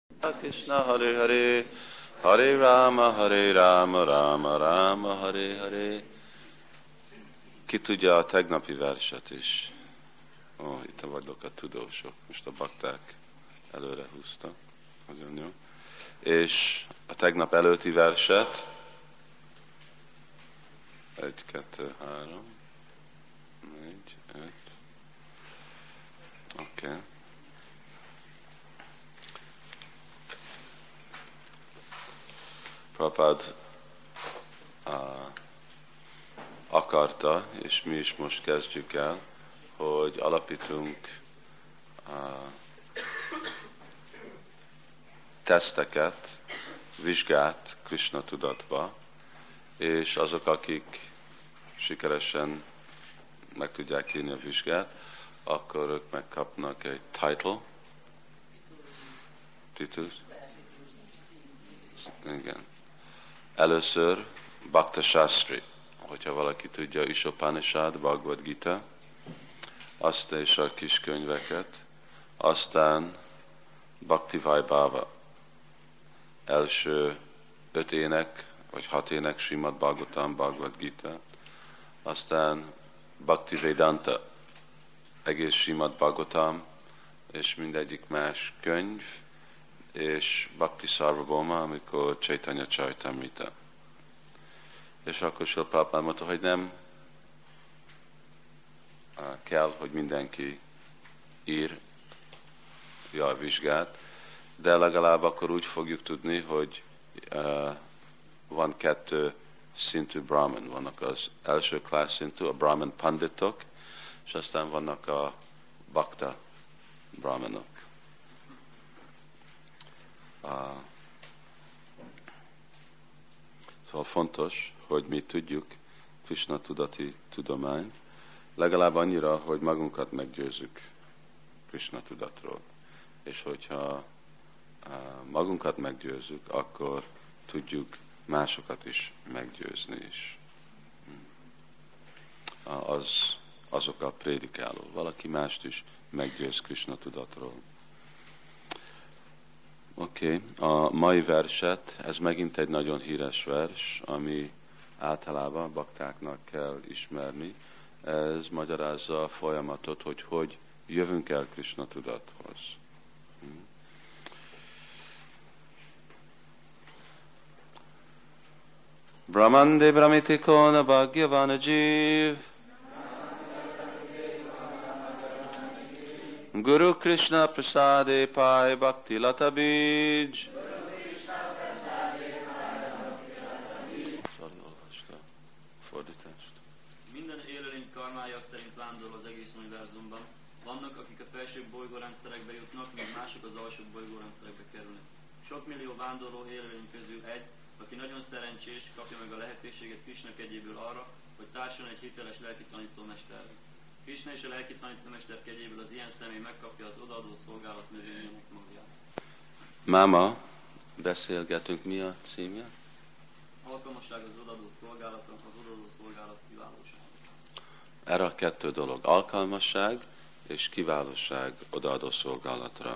Krishna Hare Hare, Hare Rama, Rama Rama, Hare Hare. Ki tudja a tegnapi verset is? Ó, itt vagyok a tudósok. Most a bakták előre húztak. Nagyon jó. És a tegnap előtti verset. 1, 2, 3, 4, 5. Oké. Prabhupád akarta, és mi is most kezdjük el, hogy alapítunk teszteket, vizsgát Krishna tudatba, és azok, akik sikeresen meg tudják írni a vizsgát, akkor ők megkapnak egy titul. Igen. Először Bhakta Shastri, hogyha valaki tudja Ishopanishad, Bhagavad Gita, azt és a kis könyveket, aztán Bhakti Vaibhava, első 5 ének, vagy 6 ének Srimad Bhagavatam, Bhagavad Gita, aztán Bhakti Vedanta, egész Srimad Bhagavatam, és mindegyik más könyv, és Bhakti Sarvabhauma, amikor Chaitanya Charitamrita. És akkor Srila Prabhupád mondta, hogy nem kell, hogy mindenki írja a vizsgát, de legalább akkor úgy fogjuk tudni, hogy van 2 szintű Brahman. Vannak az első class szintű, a Brahman panditok, és aztán vannak a Bhakta Brahmanok. Szóval fontos, hogy mi tudjuk Krishna tudati tudományt, legalább annyira, hogy magunkat meggyőzzük Krishna tudatról. És hogyha magunkat meggyőzzük, akkor tudjuk másokat is meggyőzni is. Azok a prédikáló. Valaki mást is meggyőz Krishna tudatról. Oké. A mai verset, ez megint egy nagyon híres vers, ami általában baktáknak kell ismerni. Ez magyarázza a folyamatot, hogy jövünk el Krishna tudathoz. Brahmande Brahmitikona Bhagyavana Jeev Guru Krishna Prasade Pai Bhakti Lata Bij. Minden élőlény karmája szerint vándorol az egész univerzumban. Vannak, akik a felsőbb bolygórendszerekbe jutnak, míg mások az alsóbb bolygórendszerekbe kerülnek. Sok millió vándorló élőlény közül egy, aki nagyon szerencsés, kapja meg a lehetőséget Krishna kegyéből arra, hogy társuljon egy hiteles lelki tanítómesterrel. Krishna és a lelki tanítómester kegyéből az ilyen személy megkapja az odaadó szolgálat növényének magját. Máma, beszélgetünk, mi a címje? Alkalmasság az odaadó szolgálatra, az odaadó szolgálat kiválósága. Erre a 2 dolog, alkalmasság és kiválóság odaadó szolgálatra.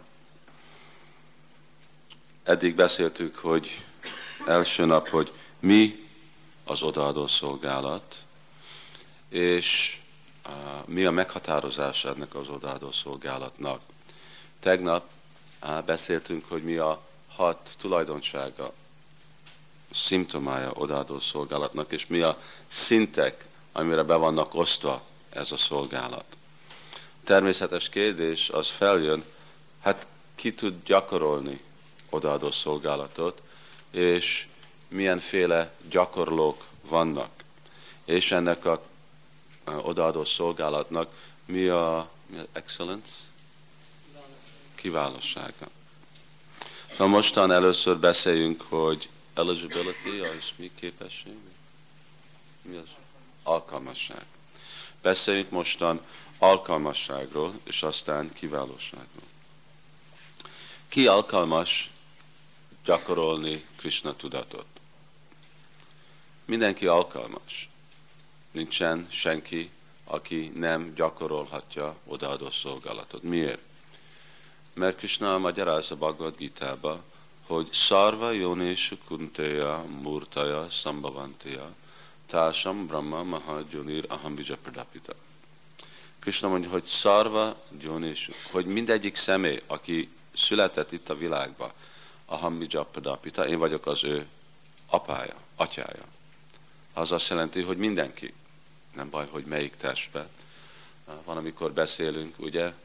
Eddig beszéltük, hogy első nap, hogy mi az odaadó szolgálat, és mi a meghatározás ennek az odaadó szolgálatnak. Tegnap beszéltünk, hogy mi a 6 tulajdonsága, szimptomája odaadó szolgálatnak, és mi a szintek, amire be vannak osztva ez a szolgálat. Természetes kérdés az feljön, hát ki tud gyakorolni odaadó szolgálatot, és milyenféle gyakorlók vannak. És ennek a odaadó szolgálatnak mi a excellence? Kiválósága. Na mostan először beszéljünk, hogy eligibility, az mi képesség? Mi az? Alkalmasság. Beszéljünk mostan alkalmasságról, és aztán kiválóságról. Ki alkalmas gyakorolni Krishna tudatot? Mindenki alkalmas. Nincsen senki, aki nem gyakorolhatja odaadó szolgálatot. Miért? Mert Krishna magyarázza Bhagavad Gita-ba, hogy Sarva Yoneshu Kunteya Murtaya Sambhavantiya Társam Brahma Mahajunir Aham Vijapradapita. Krishna mondja, hogy Sarva Yoneshu, hogy mindegyik személy, aki született itt a világba, Aham Vijapradapita, én vagyok az ő apája, atyája. Az azt jelenti, hogy mindenki. Nem baj, hogy melyik testbe. Van, amikor beszélünk, ugye,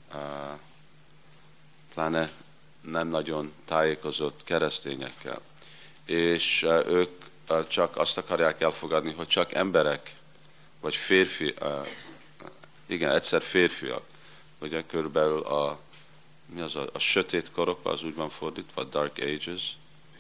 pláne nem nagyon tájékozott keresztényekkel. És ők csak azt akarják elfogadni, hogy csak emberek, vagy férfi, igen, egyszer férfiak. Ugye körülbelül a sötét korokban, az úgy van fordítva, Dark Ages.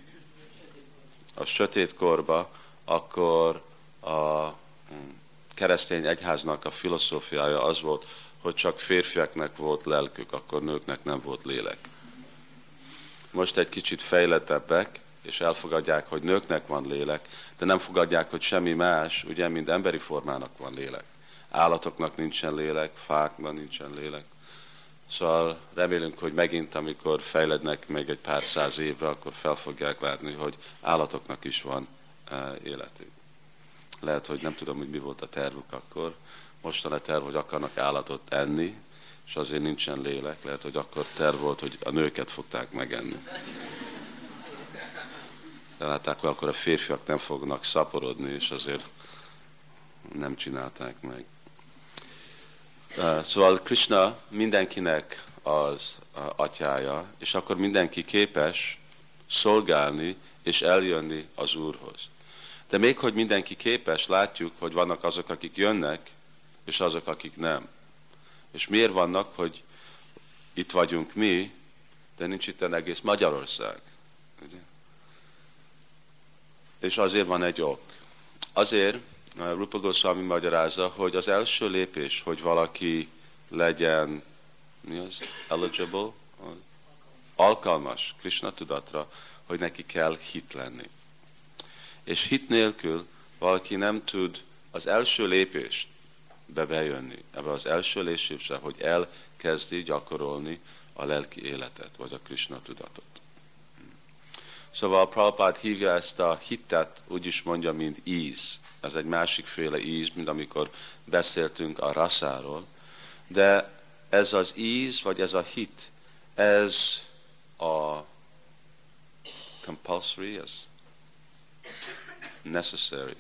A sötét korba, akkor a keresztény egyháznak a filozófiája az volt, hogy csak férfiaknak volt lelkük, akkor nőknek nem volt lélek. Most egy kicsit fejlettebbek, és elfogadják, hogy nőknek van lélek, de nem fogadják, hogy semmi más, ugye, mint emberi formának van lélek. Állatoknak nincsen lélek, fáknak nincsen lélek. Szóval remélünk, hogy megint, amikor fejlednek még egy pár száz évre, akkor fel fogják látni, hogy állatoknak is van életük. Lehet, hogy nem tudom, hogy mi volt a tervük akkor. Mostan a terv, hogy akarnak állatot enni, és azért nincsen lélek. Lehet, hogy akkor terv volt, hogy a nőket fogták megenni. De látták, hogy akkor a férfiak nem fognak szaporodni, és azért nem csinálták meg. Szóval Krishna mindenkinek az atyája, és akkor mindenki képes szolgálni és eljönni az Úrhoz. De még hogy mindenki képes, látjuk, hogy vannak azok, akik jönnek, és azok, akik nem. És miért vannak, hogy itt vagyunk mi, de nincs itt egész Magyarország? Ugye? És azért van egy ok. Azért Rupa Goswami magyarázza, hogy az első lépés, hogy valaki legyen, mi az? Eligible? Alkalmas Krishna tudatra, hogy neki kell hit lenni. És hit nélkül valaki nem tud az első lépést bejönni, ebbe az első lépésbe, hogy elkezdi gyakorolni a lelki életet, vagy a Krishna tudatot. Szóval Prabhupád hívja ezt a hitet, úgy is mondja, mint íz. Ez egy másikféle íz, mint amikor beszéltünk a raszáról. De ez az íz, vagy ez a hit, ez a compulsory, ez necessary,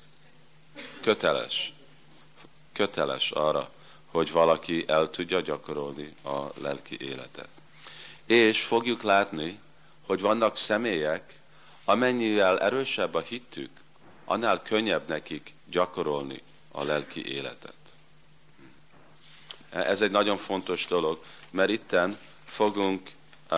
köteles arra, hogy valaki el tudja gyakorolni a lelki életet. És fogjuk látni, hogy vannak személyek, amennyivel erősebb a hittük, annál könnyebb nekik gyakorolni a lelki életet. Ez egy nagyon fontos dolog, mert itten fogunk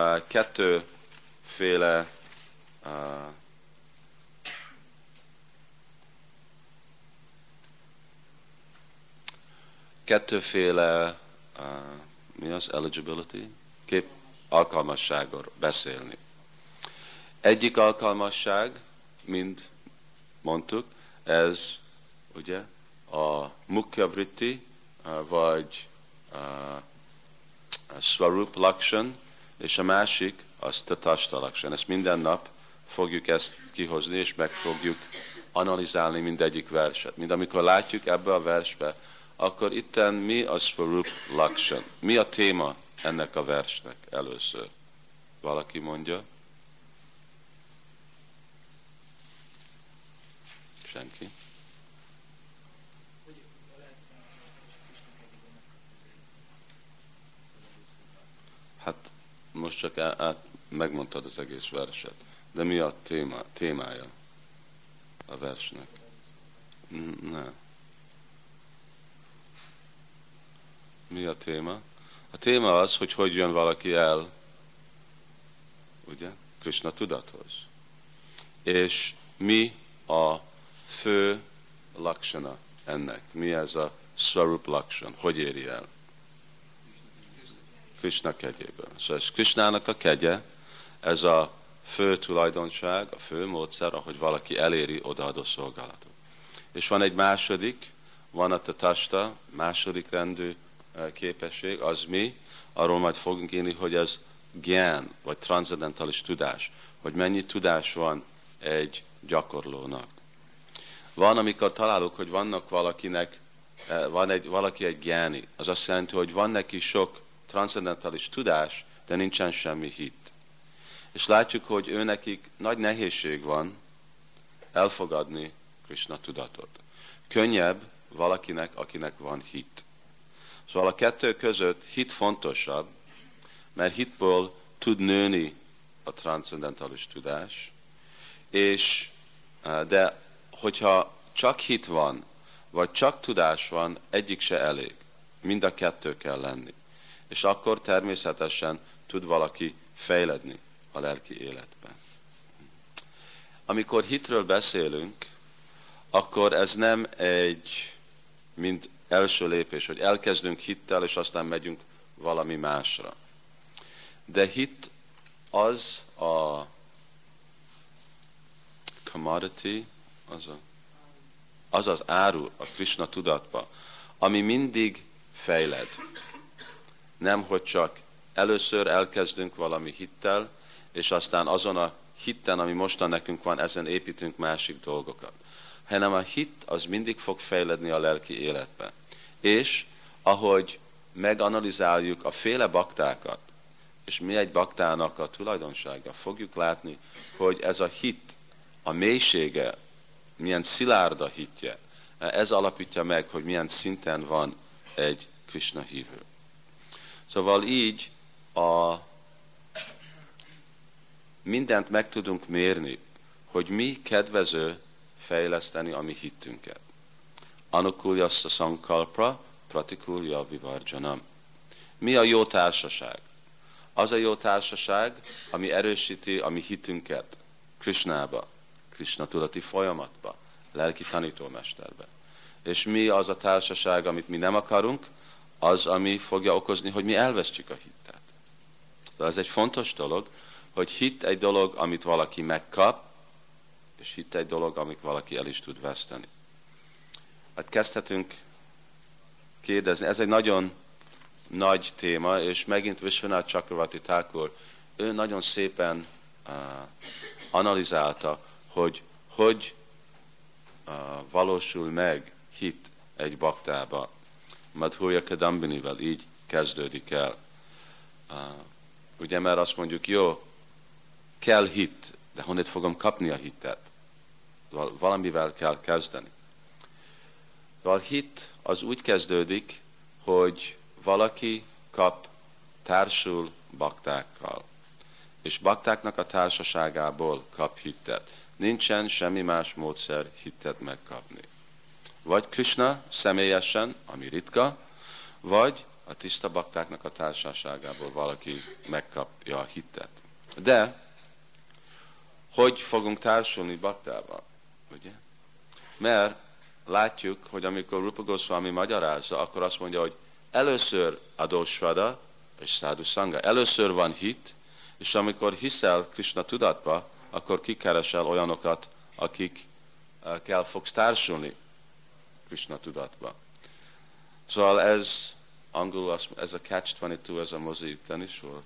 kettőféle mi az? Eligibility? Alkalmasságról beszélni. Egyik alkalmasság, mint mondtuk, ez ugye a Mukhya Vritti, vagy a Swarup Lakshan, és a másik az Tatastha Lakshan. Ezt minden nap fogjuk ezt kihozni, és meg fogjuk analizálni mindegyik verset. Mind amikor látjuk ebbe a versbe, akkor itten mi a Swarup Lakshan? Mi a téma ennek a versnek először? Valaki mondja? Senki? Hát most csak megmondtad az egész verset. De mi a témája a versnek? Nem. Mi a téma? A téma az, hogy jön valaki el, ugye, Krishna tudathoz. És mi a fő lakshana ennek? Mi ez a Swarup Lakshan? Hogy éri el? Krishna kegyéből. Szóval Krishnának a kegye, ez a fő tulajdonság, a fő módszer, ahogy valaki eléri odaadó szolgálatot. És van egy második, van a Tatastha, második rendű képesség, az mi, arról majd fogunk írni, hogy ez gyán, vagy transzendentális tudás, hogy mennyi tudás van egy gyakorlónak. Van, amikor találok, hogy vannak valakinek, valaki egy gyáni. Az azt jelenti, hogy van neki sok transzendentális tudás, de nincsen semmi hit. És látjuk, hogy ő nekik nagy nehézség van elfogadni Krishna tudatot. Könnyebb valakinek, akinek van hit. Szóval a kettő között hit fontosabb, mert hitből tud nőni a transzendentális tudás, de hogyha csak hit van, vagy csak tudás van, egyik se elég. Mind a kettő kell lenni. És akkor természetesen tud valaki fejledni a lelki életben. Amikor hitről beszélünk, akkor ez nem mint első lépés, hogy elkezdünk hittel, és aztán megyünk valami másra. De hit az a commodity, az az áru a Krishna tudatba, ami mindig fejled. Nem, hogy csak először elkezdünk valami hittel, és aztán azon a hitten, ami mostan nekünk van, ezen építünk másik dolgokat. Hanem a hit az mindig fog fejledni a lelki életbe. És ahogy meganalizáljuk a féle baktákat, és mi egy baktának a tulajdonsága, fogjuk látni, hogy ez a hit, a mélysége, milyen szilárd a hitje, ez alapítja meg, hogy milyen szinten van egy Krishna hívő. Szóval így mindent meg tudunk mérni, hogy mi kedvező fejleszteni a mi hittünket. Anukulyassa sankalpa, pratikulya vivarjanam. Mi a jó társaság? Az a jó társaság, ami erősíti a mi hitünket Krishnába, Krishna tudati folyamatba, lelki tanítómesterbe. És mi az a társaság, amit mi nem akarunk, az, ami fogja okozni, hogy mi elvesztjük a hittet. De ez egy fontos dolog, hogy hit egy dolog, amit valaki megkap, és hit egy dolog, amit valaki el is tud veszteni. Hát kezdhetünk kérdezni. Ez egy nagyon nagy téma, és megint Vishwanath Chakravarti Thakur, ő nagyon szépen analizálta, hogy valósul meg hit egy baktába. Madhurya Kadambinivel így kezdődik el. Ugye, mert azt mondjuk, jó, kell hit, de honnét fogom kapni a hitet? Valamivel kell kezdeni. Szóval hit az úgy kezdődik, hogy valaki társul baktákkal, és baktáknak a társaságából kap hittet. Nincsen semmi más módszer hittet megkapni. Vagy Krishna személyesen, ami ritka, vagy a tiszta baktáknak a társaságából valaki megkapja a hittet. De hogy fogunk társulni baktába? Ugye? Mert látjuk, hogy amikor Rupa Goswami magyarázza, akkor azt mondja, hogy először adósvada és szádu szanga. Először van hit, és amikor hiszel Krishna tudatba, akkor kikeresel olyanokat, akikkel fogsz társulni Krishna tudatba. Szóval ez angolul, ez a catch-22, ez a moziikben is volt.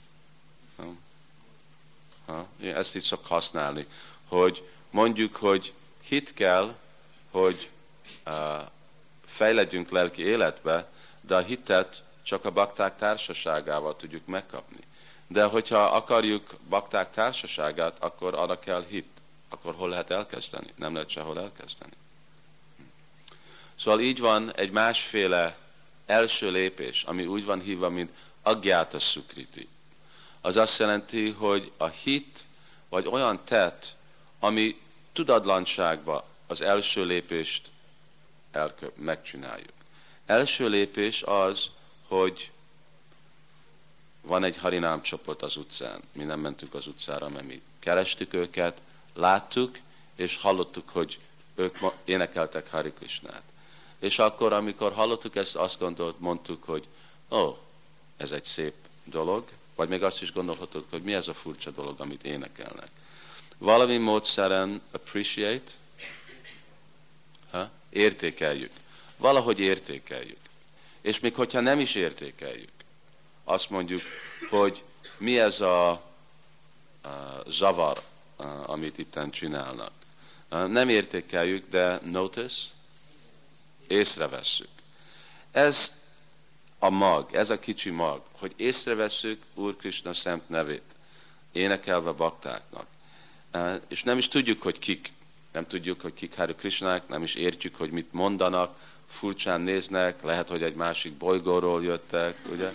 Ezt így szok használni, hogy mondjuk, hogy hit kell, hogy fejledjünk lelki életbe, de a hitet csak a bakták társaságával tudjuk megkapni. De hogyha akarjuk bakták társaságát, akkor arra kell hit. Akkor hol lehet elkezdeni? Nem lehet sehol elkezdeni. Szóval így van egy másféle első lépés, ami úgy van hívva, mint aggyáta szukriti. Az azt jelenti, hogy a hit, vagy olyan tett, ami tudatlanságba az első lépést megcsináljuk. Első lépés az, hogy van egy harinám csoport az utcán. Mi nem mentünk az utcára, mert mi kerestük őket, láttuk, és hallottuk, hogy ők énekeltek Hari Krishnát. És akkor, amikor hallottuk ezt, azt mondtuk, hogy ez egy szép dolog, vagy még azt is gondolhatod, hogy mi ez a furcsa dolog, amit énekelnek. Valami módszeren appreciate, értékeljük. Valahogy értékeljük. És még hogyha nem is értékeljük, azt mondjuk, hogy mi ez a zavar, amit itten csinálnak. Nem értékeljük, de notice, észrevesszük. Ez a mag, ez a kicsi mag, hogy észrevesszük Úr Krisna szent nevét, énekelve baktáknak. És nem is tudjuk, hogy kik. Nem tudjuk, hogy kik Hare Krishnák, nem is értjük, hogy mit mondanak, furcsán néznek, lehet, hogy egy másik bolygóról jöttek, ugye?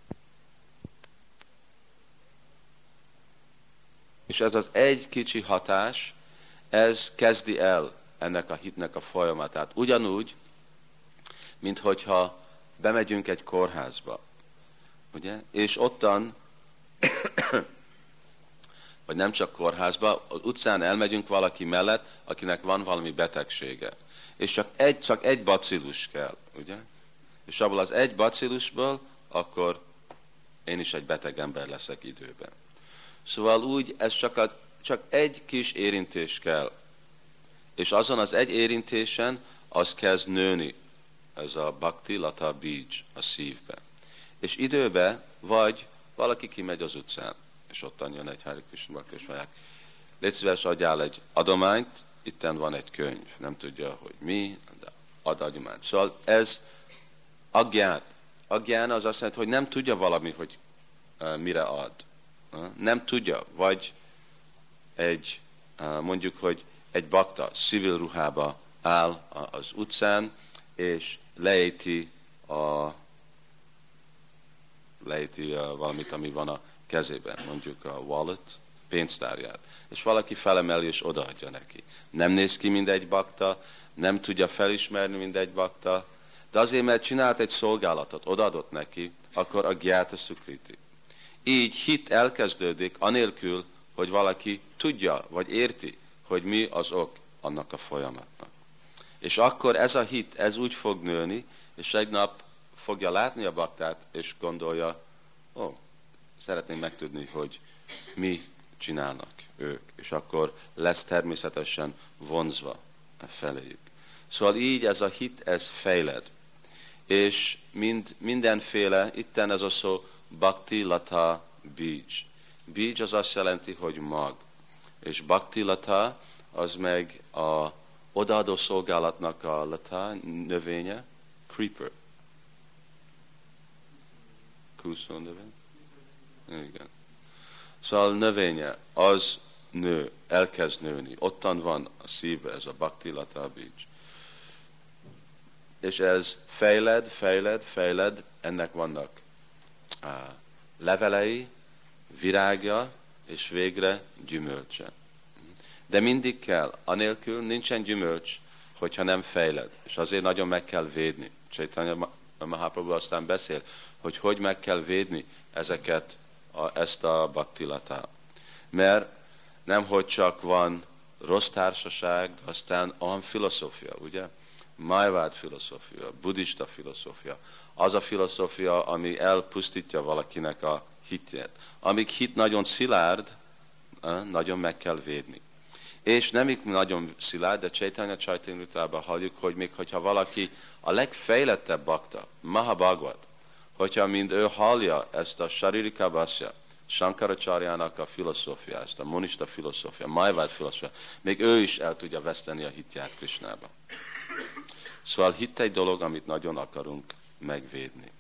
És ez az egy kicsi hatás, ez kezdi el ennek a hitnek a folyamatát. Ugyanúgy, mint hogyha bemegyünk egy kórházba, ugye? És ottan, vagy nem csak kórházba, az utcán elmegyünk valaki mellett, akinek van valami betegsége. És csak egy bacillus kell, ugye? És abból az egy bacillusból, akkor én is egy beteg ember leszek időben. Szóval úgy, ez csak egy kis érintés kell. És azon az egy érintésen az kezd nőni, ez a bhakti lata bij a szívbe. És időben, vagy valaki kimegy az utcán, és ottan jön egy Hare Krishna bakta, és mondják, légy szíves, adjál egy adományt, itten van egy könyv, nem tudja, hogy mi, de ad adományt. Szóval ez agyán. Agyán az azt jelenti, hogy nem tudja valami, hogy mire ad. Nem tudja, vagy mondjuk, hogy egy bakta civil ruhába áll az utcán, és leejti valamit, ami van a kezében, mondjuk a wallet, pénztárját. És valaki felemeli és odaadja neki. Nem néz ki mindegy bakta, nem tudja felismerni mindegy bakta, de azért, mert csinált egy szolgálatot, odaadott neki, akkor a gyáta szukriti. Így hit elkezdődik, anélkül, hogy valaki tudja, vagy érti, hogy mi az ok annak a folyamatnak. És akkor ez a hit, ez úgy fog nőni, és egy nap fogja látni a baktát, és gondolja, szeretném megtudni, hogy mi csinálnak ők. És akkor lesz természetesen vonzva feléjük. Szóval így ez a hit, ez fejled. És mindenféle, itten ez a szó, bhakti lata bij. Bij az azt jelenti, hogy mag. És bhakti lata, az meg a odaadó szolgálatnak a lata, növénye, creeper. Kúszó növény? Igen. Szóval növénye, az nő, elkezd nőni. Ottan van a szívbe, ez a bhakti lata bij. És ez fejled, ennek vannak levelei, virágja, és végre gyümölcse. De mindig kell, anélkül nincsen gyümölcs, hogyha nem fejled. És azért nagyon meg kell védni. Chaitanya Mahaprabhu aztán beszél, hogy meg kell védni ezt a bhakti latát. Mert nem, hogy csak van rossz társaság, aztán olyan filozófia, ugye? Májvád filozófia, buddhista filozófia. Az a filozófia, ami elpusztítja valakinek a hitjét. Amíg hit nagyon szilárd, nagyon meg kell védni. És nem így nagyon szilárd, de Chaitanya Charitamritában halljuk, hogy még hogyha valaki a legfejlettebb bakta, Mahabhagavad, hogyha mind ő hallja ezt a Sharirika Bhasya, Shankaracharjának a filozófiát, ezt a monista filozófia, Májvád filozófia, még ő is el tudja veszteni a hitját Krishnába. Szóval hit egy dolog, amit nagyon akarunk megvédni.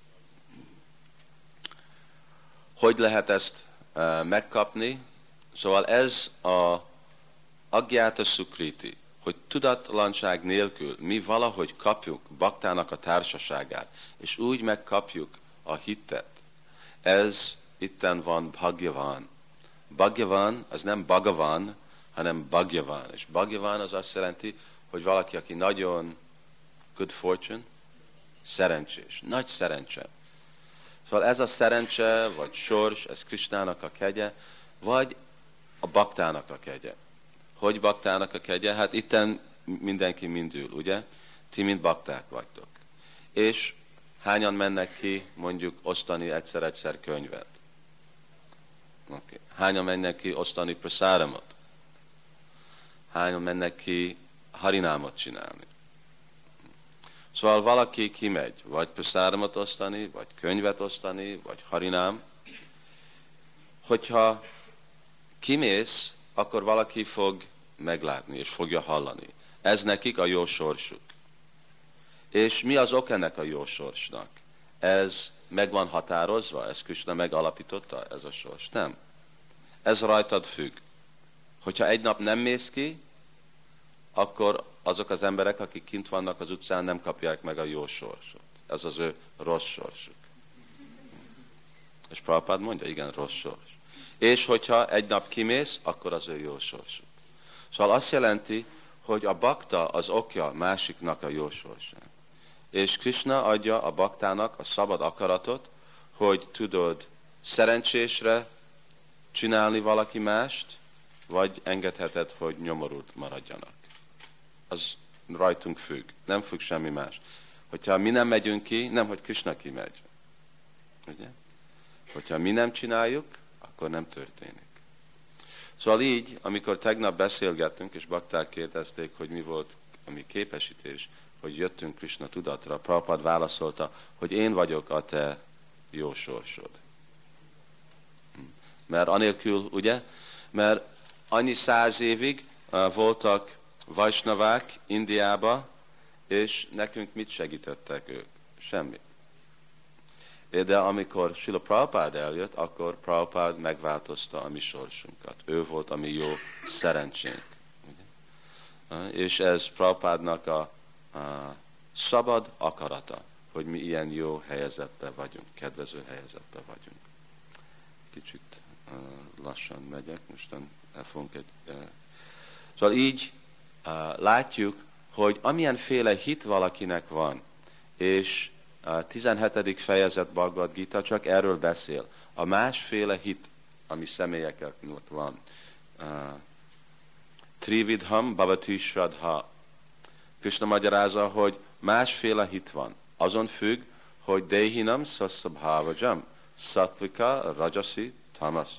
Hogy lehet ezt megkapni? Szóval ez a agyáta szukriti, hogy tudatlanság nélkül mi valahogy kapjuk baktának a társaságát, és úgy megkapjuk a hittet. Ez itten van Bhagyavan. Bhagyavan, az nem Bhagavan, hanem Bhagyavan. És Bhagyavan az azt jelenti, hogy valaki, aki nagyon good fortune, szerencsés, nagy szerencse. Szóval ez a szerencse, vagy sors, ez Krishnának a kegye, vagy a baktának a kegye. Hogy baktának a kegye? Hát itten mindenki mind ül, ugye? Ti mind bakták vagytok. És hányan mennek ki mondjuk osztani egyszer-egyszer könyvet? Okay. Hányan mennek ki osztani prasáramot? Hányan mennek ki harinámot csinálni? Szóval valaki kimegy, vagy prasáramot osztani, vagy könyvet osztani, vagy harinám, hogyha kimész, akkor valaki fog meglátni, és fogja hallani. Ez nekik a jó sorsuk. És mi az ok ennek a jó sorsnak? Ez meg van határozva? Ez Krishna megalapította, ez a sors? Nem. Ez rajtad függ. Hogyha egy nap nem mész ki, akkor azok az emberek, akik kint vannak az utcán, nem kapják meg a jó sorsot. Ez az ő rossz sorsuk. És Prabhupád mondja, igen, rossz sors. És hogyha egy nap kimész, akkor az ő jó sorsuk. Szóval azt jelenti, hogy a bakta az okja másiknak a jó sorsán. És Krishna adja a baktának a szabad akaratot, hogy tudod szerencsésre csinálni valaki mást, vagy engedheted, hogy nyomorult maradjanak. Az rajtunk függ, nem függ semmi más. Hogyha mi nem megyünk ki, nem, hogy Krishna kimegy. Ugye? Hogyha mi nem csináljuk, akkor nem történik. Szóval így, amikor tegnap beszélgettünk, és bakták kérdezték, hogy mi volt a mi képesítés, hogy jöttünk Krishna tudatra, Prabhupád válaszolta, hogy én vagyok a te jó sorsod. Mert anélkül, ugye, mert annyi 100 évig voltak vajsnavák Indiába, és nekünk mit segítettek ők? Semmit. De amikor Srila Prabhupád eljött, akkor Prabhupád megváltozta a mi sorsunkat. Ő volt a mi jó szerencsénk. Ugye? És ez Prabhupádnak a szabad akarata, hogy mi ilyen jó helyezetben vagyunk, kedvező helyezetben vagyunk. Kicsit lassan megyek, mostan elfogunk egy... Szóval így látjuk, hogy amilyenféle hit valakinek van, és a 17. fejezet Bhagavad Gita csak erről beszél. A másféle hit, ami személyeknek van. Trividham bhavati shraddha. Krishna magyarázza, hogy másféle hit van. Azon függ, hogy dehinam sasabhavajam, sattvika, rajasi, tamas.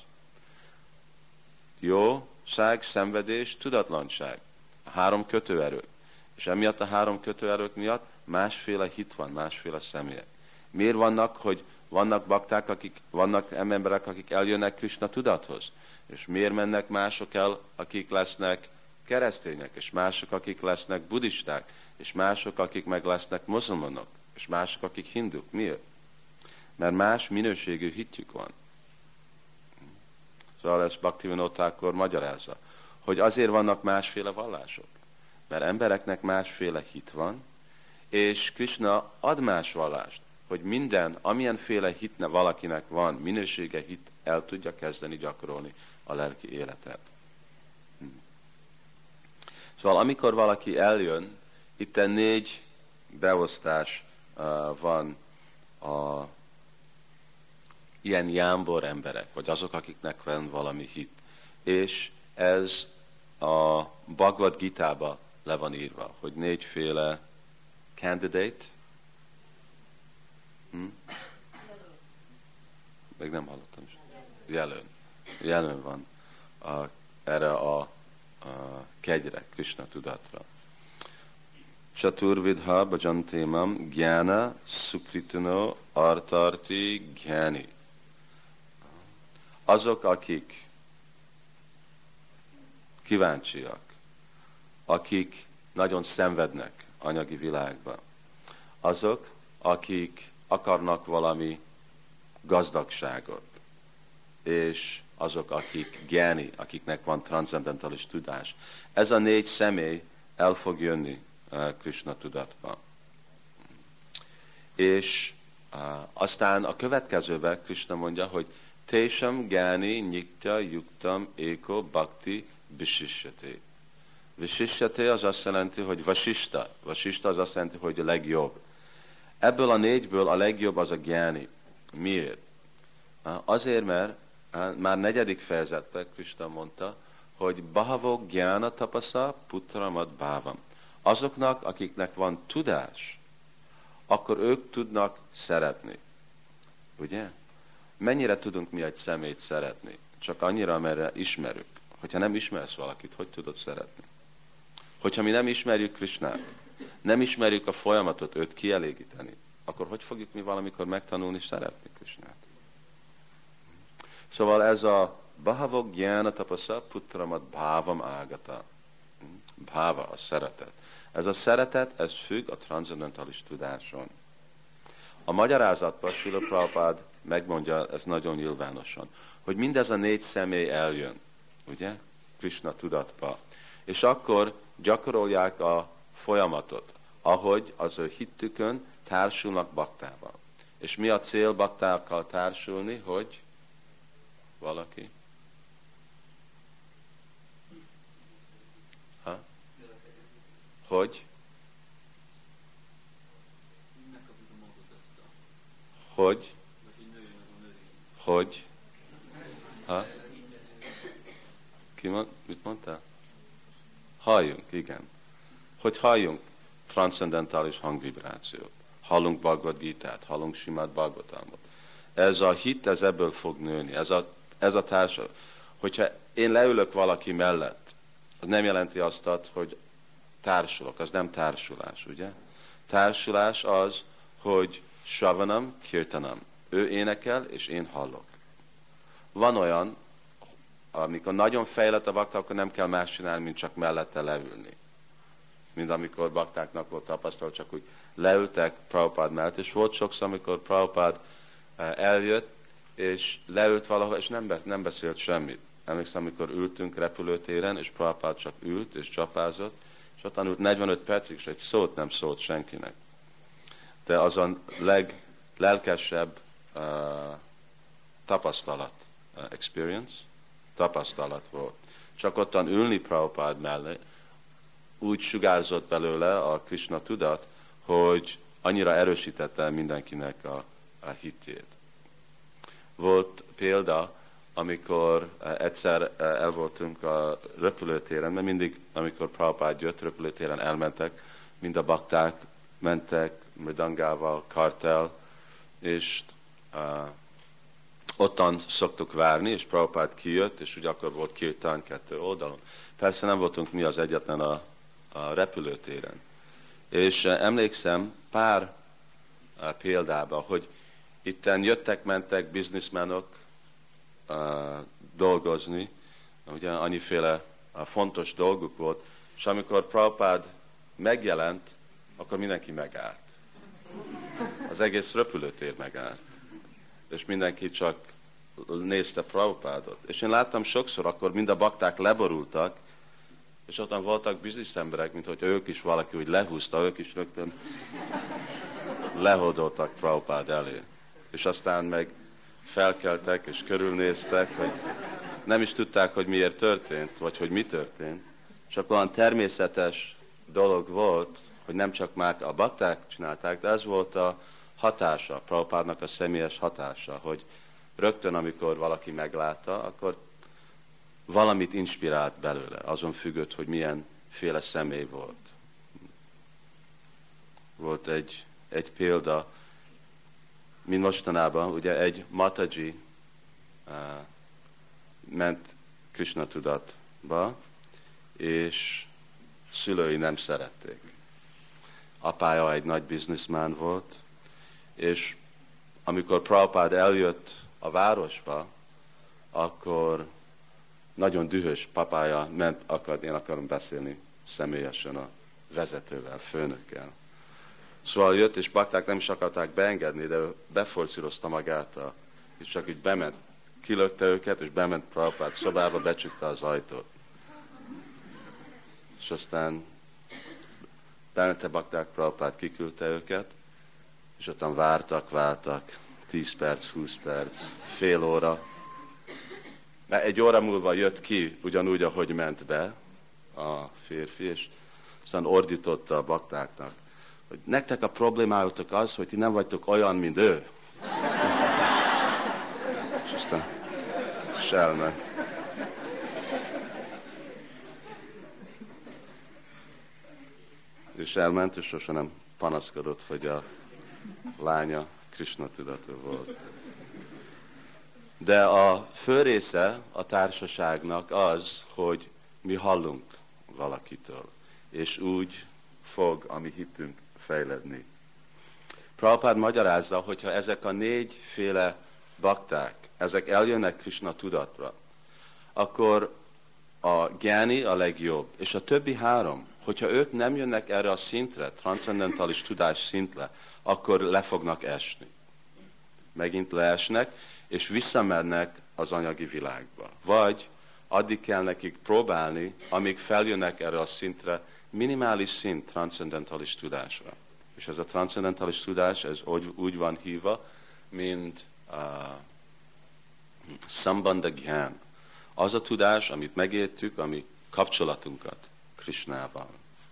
Jóság, szenvedés, tudatlanság. A 3 kötőerők. És emiatt a 3 kötőerők miatt másféle hit van, másféle személyek. Miért vannak, hogy vannak bakták, vannak emberek, akik eljönnek Krishna tudathoz? És miért mennek mások el, akik lesznek keresztények, és mások, akik lesznek buddhisták, és mások, akik meg lesznek muzulmanok, és mások, akik hinduk? Miért? Mert más minőségű hitjük van. Szóval ezt Bhaktivinoda Thakur magyarázza, hogy azért vannak másféle vallások. Mert embereknek másféle hit van, és Krishna ad más vallást, hogy minden, amilyenféle hitne valakinek van, minősége hit, el tudja kezdeni gyakorolni a lelki életet. Szóval amikor valaki eljön, itt 4 beosztás van a ilyen jámbor emberek, vagy azok, akiknek van valami hit. És ez a Bhagavad Gitába le van írva, hogy 4 féle candidate. Még nem hallottam is. Jelön van erre a kegyre, Krishna tudatra. Chaturvidha bhajantémam gyána sukritino artarti gyáni. Azok, akik kíváncsiak, akik nagyon szenvednek anyagi világban, azok, akik akarnak valami gazdagságot, és azok, akik gyáni, akiknek van transzendentális tudás. Ez a 4 személy el fog jönni Krishna tudatba. És aztán a következőben Krishna mondja, hogy Tésam gyáni nyitya yuktam éko bhakti visishyate. Visishyate az azt jelenti, hogy vasista. Vasista az azt jelenti, hogy a legjobb. Ebből a 4-ből a legjobb az a gyáni. Miért? Azért, mert már 4. fejezetben Krishna mondta, hogy Bahavo gyána tapasa putramad bávam. Azoknak, akiknek van tudás, akkor ők tudnak szeretni. Ugye? Mennyire tudunk mi egy személyt szeretni? Csak annyira, amerre ismerünk. Hogyha nem ismersz valakit, hogy tudod szeretni? Hogyha mi nem ismerjük Krishnát, nem ismerjük a folyamatot őt kielégíteni, akkor hogy fogjuk mi valamikor megtanulni szeretni Krishnát? Szóval ez a Bhavok Gyana Tapasa Putramat Bhavam Ágata. Bhava, a szeretet. Ez a szeretet, ez függ a transzendentális tudáson. A magyarázatban Srila Prabhupád megmondja, ez nagyon nyilvánosan, hogy mindez a 4 személy eljön, ugye? Krishna tudatba. És akkor gyakorolják a folyamatot, ahogy az ő hittükön társulnak baktával. És mi a cél baktákkal társulni, hogy valaki? Hogy? Hogy? Hogy? Ha? Mit mondtál? Halljunk, igen. Hogy halljunk transzcendentális hangvibrációt. Hallunk Bhagavad Gitát, hallunk Simad Bhagavatamot. Ez a hit, ez ebből fog nőni. Ez a társadalom. Hogyha én leülök valaki mellett, az nem jelenti azt, hogy társulok, az nem társulás, ugye? Társulás az, hogy Shravanam, Kirtanam. Ő énekel, és én hallok. Van olyan, amikor nagyon fejlett a bakta, akkor nem kell más csinálni, mint csak mellette leülni. Mint amikor baktáknak volt tapasztalat, csak úgy leültek Prabhupád mellett, és volt sokszor, amikor Prabhupád eljött, és leült valahol, és nem beszélt semmit. Emlékszem, amikor ültünk repülőtéren, és Prabhupád csak ült, és csapázott, és ott ült 45 percig, és egy szót nem szólt senkinek. De az a leglelkesebb tapasztalat, experience, tapasztalat volt. Csak ottan ülni Prabhupád mellé, úgy sugárzott belőle a Krishna tudat, hogy annyira erősítette mindenkinek a hitét. Volt példa, amikor egyszer el voltunk a repülőtéren, mert mindig, amikor Prabhupád jött, repülőtéren elmentek, mind a bakták mentek, mridangával, kartel, és ottan szoktuk várni, és Prabhupád kijött, és ugye akkor volt kirtán 2 oldalon. Persze nem voltunk mi az egyetlen a repülőtéren. És emlékszem pár példában, hogy itten jöttek-mentek bizniszmenok dolgozni, ugye annyiféle fontos dolguk volt, és amikor Prabhupád megjelent, akkor mindenki megállt. Az egész repülőtér megállt. És mindenki csak nézte Prabhupádot. És én láttam sokszor, akkor mind a bakták leborultak, és ottan voltak bizniszemberek, mint hogy ők is valaki úgy lehúzta, ők is rögtön lehódoltak Prabhupád elé. És aztán meg felkeltek és körülnéztek, hogy nem is tudták, hogy miért történt, vagy hogy mi történt. Csak olyan természetes dolog volt, hogy nem csak már a bakták csinálták, de ez volt a hatása, Prabhupádnak a személyes hatása, hogy rögtön, amikor valaki meglátta, akkor valamit inspirált belőle, azon függött, hogy milyen féle személy volt. Volt egy példa, mint mostanában, ugye egy Mataji ment Krishna tudatba, és szülői nem szerették. Apája egy nagy businessman volt, és amikor Prabhupád eljött a városba, akkor nagyon dühös papája ment, én akarom beszélni személyesen a vezetővel, főnökkel. Szóval jött, és bakták nem is akarták beengedni, de ő beforszírozta magát, és csak így bement, kilökte őket, és bement Prabhupád szobába, becsukta az ajtót. És aztán bemente bakták, Prabhupád kiküldte őket, és ottan vártak, 10 perc, 20 perc, fél óra. Mert 1 óra múlva jött ki, ugyanúgy, ahogy ment be a férfi, és aztán ordította a baktáknak, hogy nektek a problémátok az, hogy ti nem vagytok olyan, mint ő. És aztán és elment. És elment, és sosem nem panaszkodott, hogy a lánya Krishna tudatú volt. De a fő része a társaságnak az, hogy mi hallunk valakitől, és úgy fog a mi hitünk fejledni. Prabhupád magyarázza, hogyha ezek a 4 féle bakták, ezek eljönnek Krishna tudatra, akkor a gyáni a legjobb. És a többi három, hogyha ők nem jönnek erre a szintre, transzcendentális tudás szintre, akkor le fognak esni. Megint leesnek, és visszamennek az anyagi világba. Vagy addig kell nekik próbálni, amíg feljönnek erre a szintre, minimális szint transzcendentális tudásra. És ez a transzcendentális tudás, ez úgy van hívva, mint sambandha gyán. Az a tudás, amit megértük, ami kapcsolatunkat Krishnával.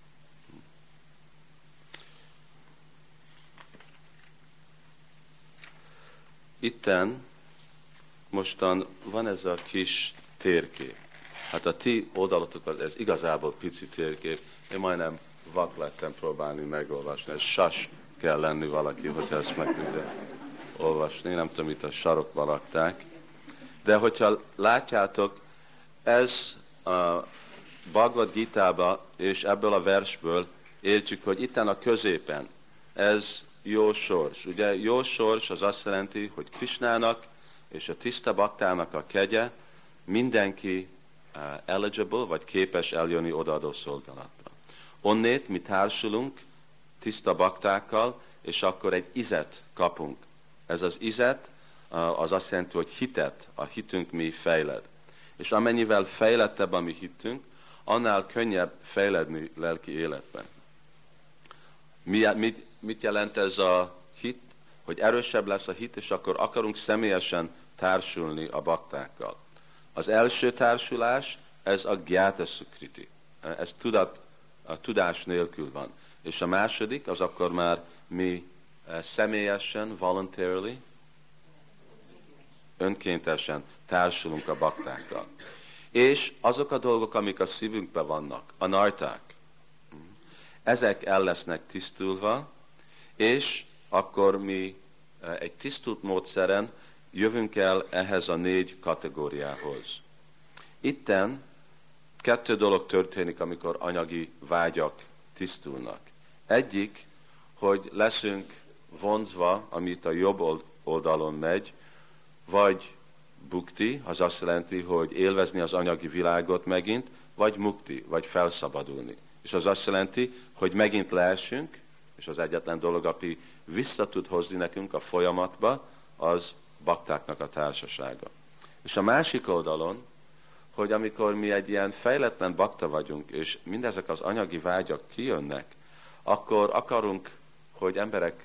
Itten mostan van ez a kis térkép. Hát a ti oldalatokon ez igazából pici térkép. Én majdnem vak lettem próbálni megolvasni. Ez sas kell lenni valaki, hogyha ezt meg tudja olvasni. Nem tudom, itt a sarokba rakták. De hogyha látjátok, ez a Bhagavad Gita-ba, és ebből a versből értjük, hogy itten a középen, ez jó sors. Ugye jó sors az azt jelenti, hogy Krishnának és a tiszta baktának a kegye mindenki eligible, vagy képes eljönni odaadó szolgálatra. Onnét mi társulunk tiszta baktákkal, és akkor egy izet kapunk. Ez az izet, az azt jelenti, hogy hitet, a hitünk mi fejled. És amennyivel fejlettebb a mi hitünk, annál könnyebb fejledni lelki életben. Mit jelent ez a hit? Hogy erősebb lesz a hit, és akkor akarunk személyesen társulni a baktákkal. Az első társulás, ez a gyáta szukriti. Ez a tudás nélkül van. És a második, az akkor már mi személyesen, voluntarily, önkéntesen társulunk a baktákkal. És azok a dolgok, amik a szívünkben vannak, a narták, ezek el lesznek tisztulva, és akkor mi egy tisztult módszeren jövünk el ehhez a 4 kategóriához. Itten 2 dolog történik, amikor anyagi vágyak tisztulnak. Egyik, hogy leszünk vonzva, amit a jobb oldalon megy, vagy bukti, az azt jelenti, hogy élvezni az anyagi világot megint, vagy mukti, vagy felszabadulni. És az azt jelenti, hogy megint leesünk, és az egyetlen dolog, ami vissza tud hozni nekünk a folyamatba, az baktáknak a társasága. És a másik oldalon, hogy amikor mi egy ilyen fejletlen bakta vagyunk, és mindezek az anyagi vágyak kijönnek, akkor akarunk, hogy emberek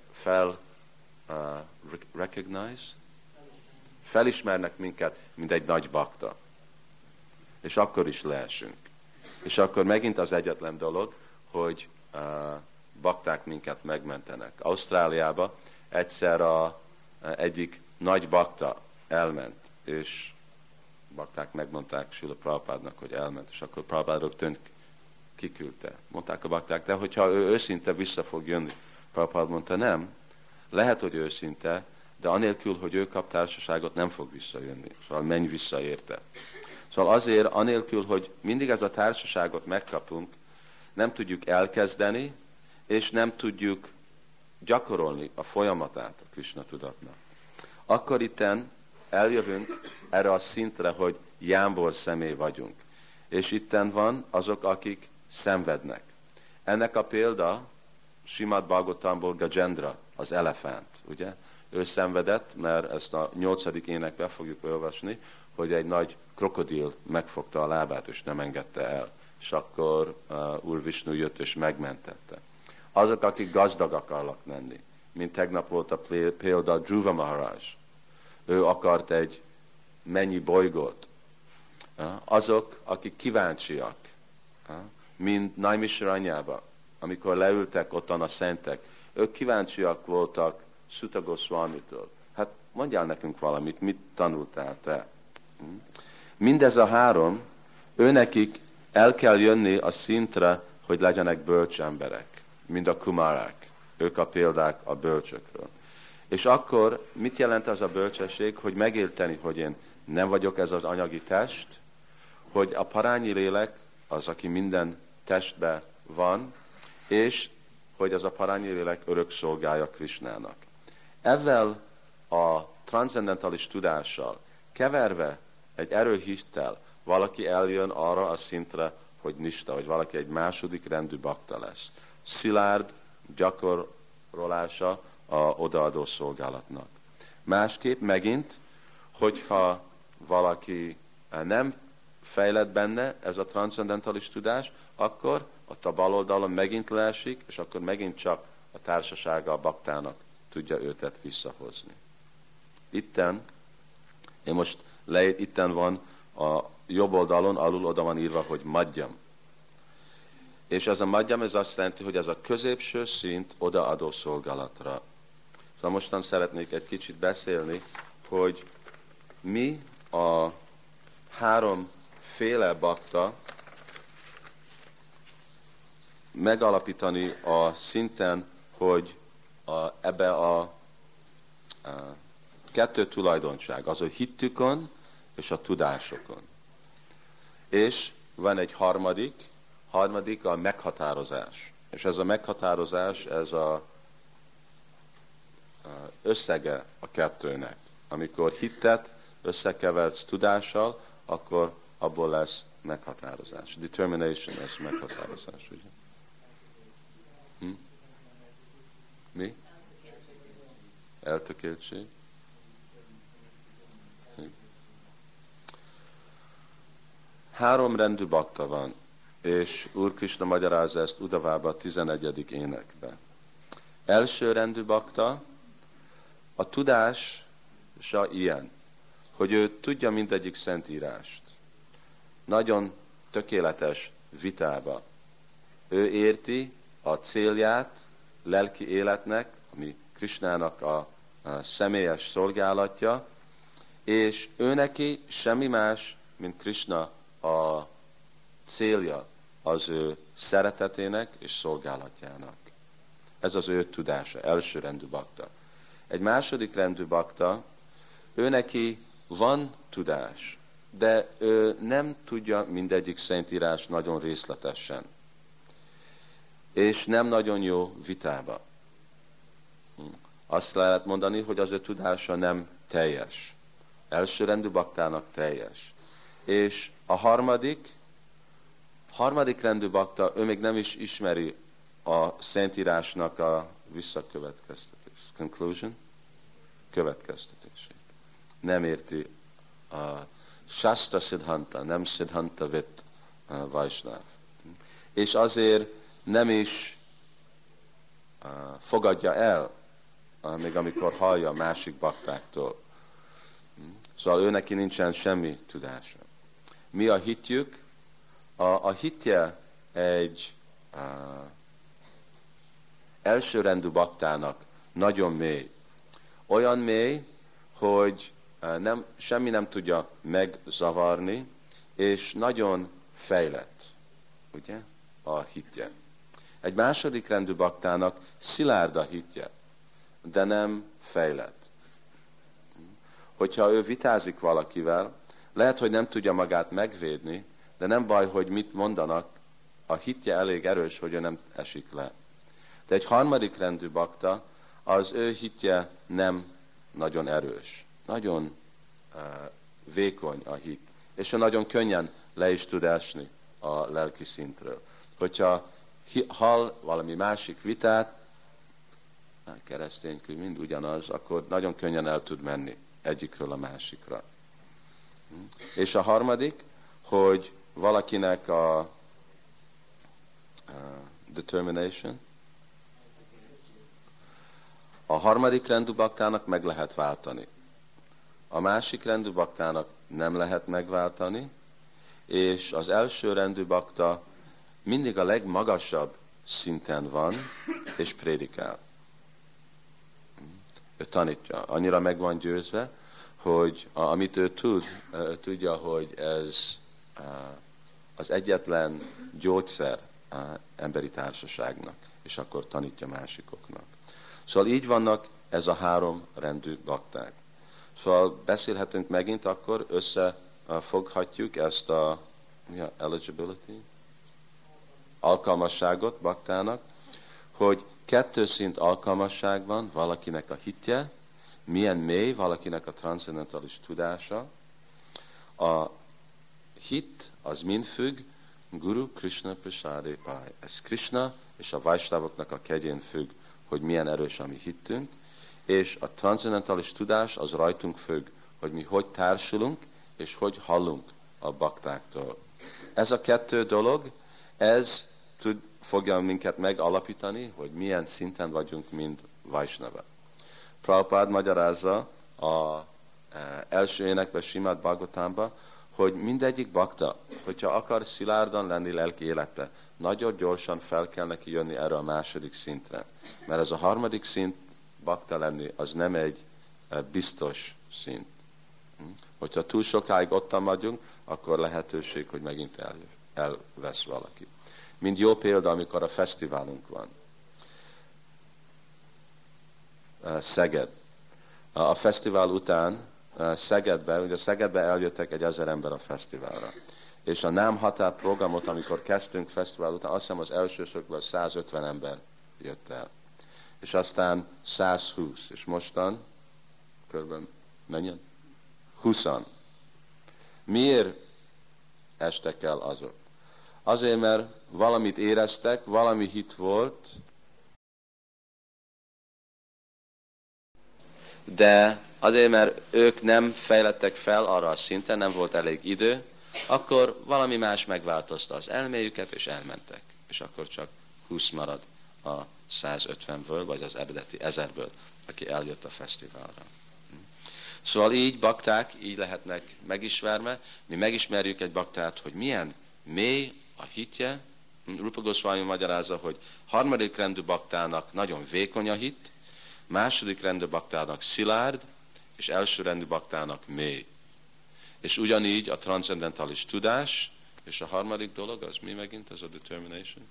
felismernek minket, mint egy nagy bakta. És akkor is leesünk. És akkor megint az egyetlen dolog, hogy bakták minket megmentenek. Ausztráliába egyszer egyik nagy bakta elment, és bakták megmondták Srila Prabhupádnak, hogy elment, és akkor Prabhupád rögtön kiküldte. Mondták a bakták, de hogyha ő őszinte vissza fog jönni. Prabhupád mondta, nem, lehet, hogy őszinte, de anélkül, hogy ő kap társaságot, nem fog visszajönni. Szóval menj vissza érte. Szóval azért, anélkül, hogy mindig ez a társaságot megkapunk, nem tudjuk elkezdeni, és nem tudjuk gyakorolni a folyamatát a Krishna tudatnak. Akkor itten eljövünk erre a szintre, hogy jámbor személy vagyunk. És itten van azok, akik szenvednek. Ennek a példa Srimad Bhagavatamból Gajendra, az elefánt, ugye? Ő szenvedett, mert ezt a 8. énekben fogjuk olvasni, hogy egy nagy krokodil megfogta a lábát, és nem engedte el. És akkor Úr Visnu jött, és megmentette. Azok, akik gazdag akarnak lenni, mint tegnap volt a példa Dhruva Maharaj. Ő akart egy mennyi bolygót. Azok, akik kíváncsiak, mint Naimisaranyába, amikor leültek ottan a szentek, ők kíváncsiak voltak Sutta Goswamitól. Hát mondjál nekünk valamit, mit tanultál te? Mindez a 3, őnekik el kell jönni a szintre, hogy legyenek bölcs emberek, mint a kumarák. Ők a példák a bölcsökről. És akkor mit jelent az a bölcsesség, hogy megérteni, hogy én nem vagyok ez az anyagi test, hogy a parányi lélek az, aki minden testben van, és hogy az a parányi lélek örök szolgálja Krishnának. Ezzel a transzcendentalis tudással keverve egy erőhittel valaki eljön arra a szintre, hogy nista, hogy valaki egy második rendű bakta lesz. Szilárd gyakorolása a odaadó szolgálatnak. Másképp megint, hogyha valaki nem fejlett benne ez a transzcendentalis tudás, akkor ott a bal oldalon megint leesik, és akkor megint csak a társasága a baktának tudja őtet visszahozni. Itten van a jobb oldalon, alul oda van írva, hogy madhyam. És ez a madhyam, ez azt jelenti, hogy ez a középső szint odaadó szolgálatra. Szóval mostan szeretnék egy kicsit beszélni, hogy mi a háromféle bakta megalapítani a szinten, hogy ebbe a kettő tulajdonság, az a hittükön és a tudásokon. És van egy harmadik a meghatározás. És ez a meghatározás, ez a összege a kettőnek. Amikor hittet összekeversz tudással, akkor abból lesz meghatározás. Determination, ez meghatározás, ugye? Mi? Eltökéltség. Három rendű bakta van, és Úr Krisna magyarázza ezt Udavába a 11. énekbe. Első rendű bakta, a tudása ilyen, hogy ő tudja mindegyik szentírást. Nagyon tökéletes vitába. Ő érti a célját lelki életnek, ami Krisnának a személyes szolgálatja, és ő neki semmi más, mint Krisna a célja az ő szeretetének és szolgálatjának. Ez az ő tudása, első rendű bakta. Egy második rendű bakta, ő neki van tudás, de ő nem tudja mindegyik szentírás nagyon részletesen. És nem nagyon jó vitába. Azt lehet mondani, hogy az ő tudása nem teljes. Elsőrendű baktának teljes. És a harmadik rendű bakta, ő még nem is ismeri a szentírásnak a visszakövetkeztetés. Conclusion? Következtetését. Nem érti a Shastra Siddhanta, nem Siddhanta Vit Vaisnav. És azért nem is fogadja el, még amikor hallja a másik baktáktól. Szóval ő neki nincsen semmi tudása. Mi a hitjük? A hitje egy elsőrendű baktának nagyon mély. Olyan mély, hogy semmi nem tudja megzavarni, és nagyon fejlett, ugye, a hitje. Egy második rendű baktának szilárd a hitje, de nem fejlett. Hogyha ő vitázik valakivel, lehet, hogy nem tudja magát megvédni, de nem baj, hogy mit mondanak, a hitje elég erős, hogy ő nem esik le. De egy harmadik rendű bakta, az ő hitje nem nagyon erős. Nagyon vékony a hit. És ő nagyon könnyen le is tud esni a lelki szintről. Hogyha hall valami másik vitát, keresztény mind ugyanaz, akkor nagyon könnyen el tud menni egyikről a másikra. És a harmadik, hogy valakinek a determination, a harmadik rendű baktának meg lehet váltani. A másik rendű baktának nem lehet megváltani, és az első rendű bakta mindig a legmagasabb szinten van, és prédikál. Ő tanítja. Annyira meg van győzve, hogy amit ő tudja, hogy ez az egyetlen gyógyszer emberi társaságnak, és akkor tanítja másikoknak. Szóval így vannak ez a három rendű bakták. Szóval beszélhetünk megint, akkor összefoghatjuk ezt a eligibility, alkalmasságot baktának, hogy kettő szint alkalmasság van valakinek a hitje, milyen mély valakinek a transzendentális tudása. A hit az mind függ Guru Krishna Prasade Pai. Ez Krishna és a Vaisnavoknak a kegyén függ, hogy milyen erős a mi hittünk, és a transzendentális tudás az rajtunk függ, hogy mi hogy társulunk, és hogy hallunk a baktáktól. Ez a kettő dolog, ez fogja minket megalapítani, hogy milyen szinten vagyunk, mint Vaisnava. Prabhupád magyarázza az első énekben, Simad Bhagavatamban, hogy mindegyik bakta, hogyha akar szilárdan lenni lelki életbe, nagyon gyorsan fel kell neki jönni erre a második szintre. Mert ez a harmadik szint bakta lenni, az nem egy biztos szint. Hogyha túl sokáig ottan vagyunk, akkor lehetőség, hogy megint elvesz valaki. Mint jó példa, amikor a fesztiválunk van. Szeged. A fesztivál után ugye Szegedbe eljöttek 1000 ember a fesztiválra. És a Nem Határ programot, amikor kezdtünk fesztivál után, azt hiszem az első sokból 150 ember jött el. És aztán 120, és mostan körülbelül menjen? 20. Miért estek el azok? Azért, mert valamit éreztek, valami hit volt, de azért, mert ők nem fejlettek fel arra a szinten, nem volt elég idő, akkor valami más megváltozta az elméjüket, és elmentek. És akkor csak 20 marad a 150-ből, vagy az eredeti 1000-ből, aki eljött a fesztiválra. Szóval így bakták, így lehetnek megismerve. Mi megismerjük egy baktát, hogy milyen mély a hitje. Rupa Goswami magyarázza, hogy harmadik rendű baktának nagyon vékony a hit, második rendű baktának szilárd, és első rendű baktának mély. És ugyanígy a transzendentális tudás, és a harmadik dolog, az mi megint, az a determination?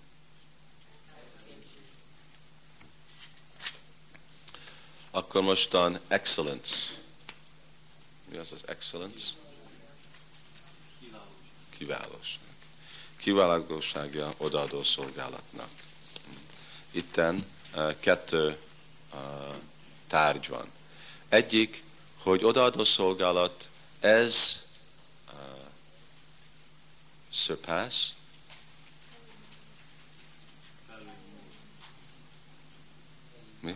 Akkor mostan excellence. Mi az az excellence? Kiválóság. Kiválóságja odaadó szolgálatnak. Itten kettő tárgy van. Egyik, hogy odaadó szolgálat, ez surpass, mi?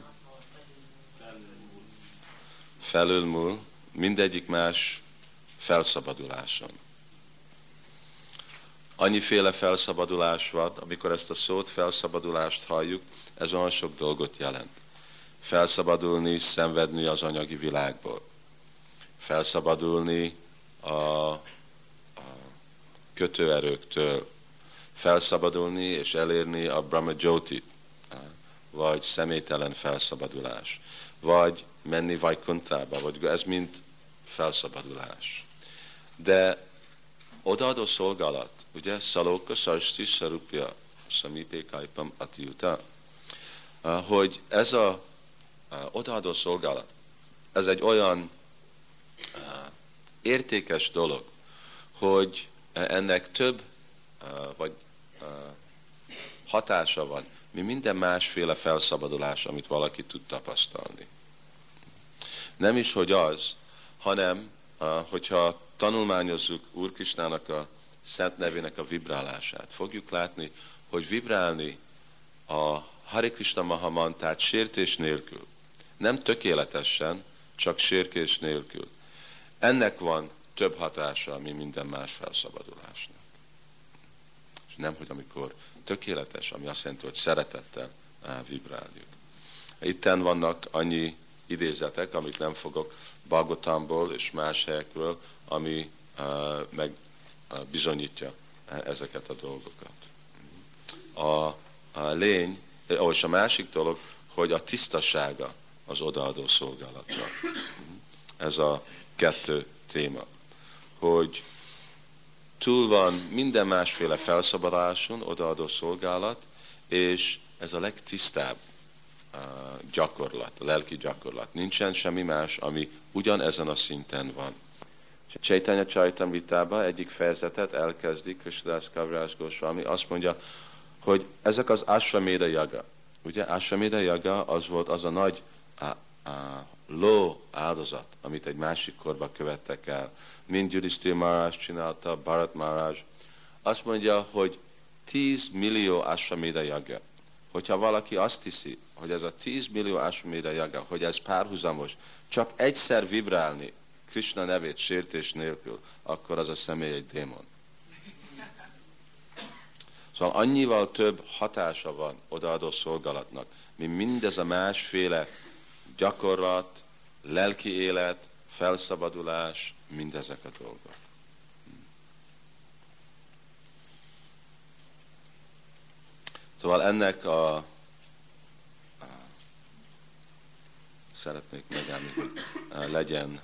Felülmúl mindegyik más felszabaduláson. Annyiféle felszabadulás van, amikor ezt a szót, felszabadulást halljuk, ez olyan sok dolgot jelent. Felszabadulni, szenvedni az anyagi világból. Felszabadulni a kötőerőktől. Felszabadulni és elérni a Brahma Jyoti, vagy személytelen felszabadulás. Vagy menni Vajkuntába, vagy ez mind felszabadulás. De odaadó szolgálat, ugye, szalóka, szarsti, szarupja, szamipé, kajpam, atiuta, hogy ez a odaadó szolgálat, ez egy olyan értékes dolog, hogy ennek több vagy hatása van, mint minden másféle felszabadulás, amit valaki tud tapasztalni. Nem is, hogy az, hanem, hogyha tanulmányozzuk Úr Krisnának a szent nevének a vibrálását, fogjuk látni, hogy vibrálni a Hare Krishna Mahamantát sértés nélkül, nem tökéletesen, csak sértés nélkül. Ennek van több hatása, mint minden más felszabadulásnak. És nem, hogy amikor tökéletes, ami azt jelenti, hogy szeretettel vibráljuk. Itten vannak annyi idézetek, amit nem fogok Bhagavatamból és más helyekről, ami meg bizonyítja ezeket a dolgokat. A lény, és a másik dolog, hogy a tisztasága az odaadó szolgálatnak. Ez a kettő téma. Hogy túl van minden másféle felszabaduláson odaadó szolgálat, és ez a legtisztább gyakorlat, a lelki gyakorlat. Nincsen semmi más, ami ugyanezen a szinten van. Chaitanya Charitamritában egyik fejezetet elkezdik Krishnadas Kaviraj Goswami, azt mondja, hogy ezek az Ashvamedha Yaga. Ugye Ashvamedha Yaga az volt az a nagy ló áldozat, amit egy másik korba követtek el, mint Yudhishthira Maharaj csinálta, Bharat Maharaj, azt mondja, hogy 10 millió Ashwamedha yagya. Hogyha valaki azt hiszi, hogy ez a 10 millió Ashwamedha yagya, hogy ez párhuzamos, csak egyszer vibrálni Krishna nevét sértés nélkül, akkor az a személy egy démon. Szóval annyival több hatása van odaadó szolgálatnak, mint mindez a másféle gyakorlat, lelki élet, felszabadulás, mindezek a dolgok. Szóval ennek szeretnék megállni, hogy legyen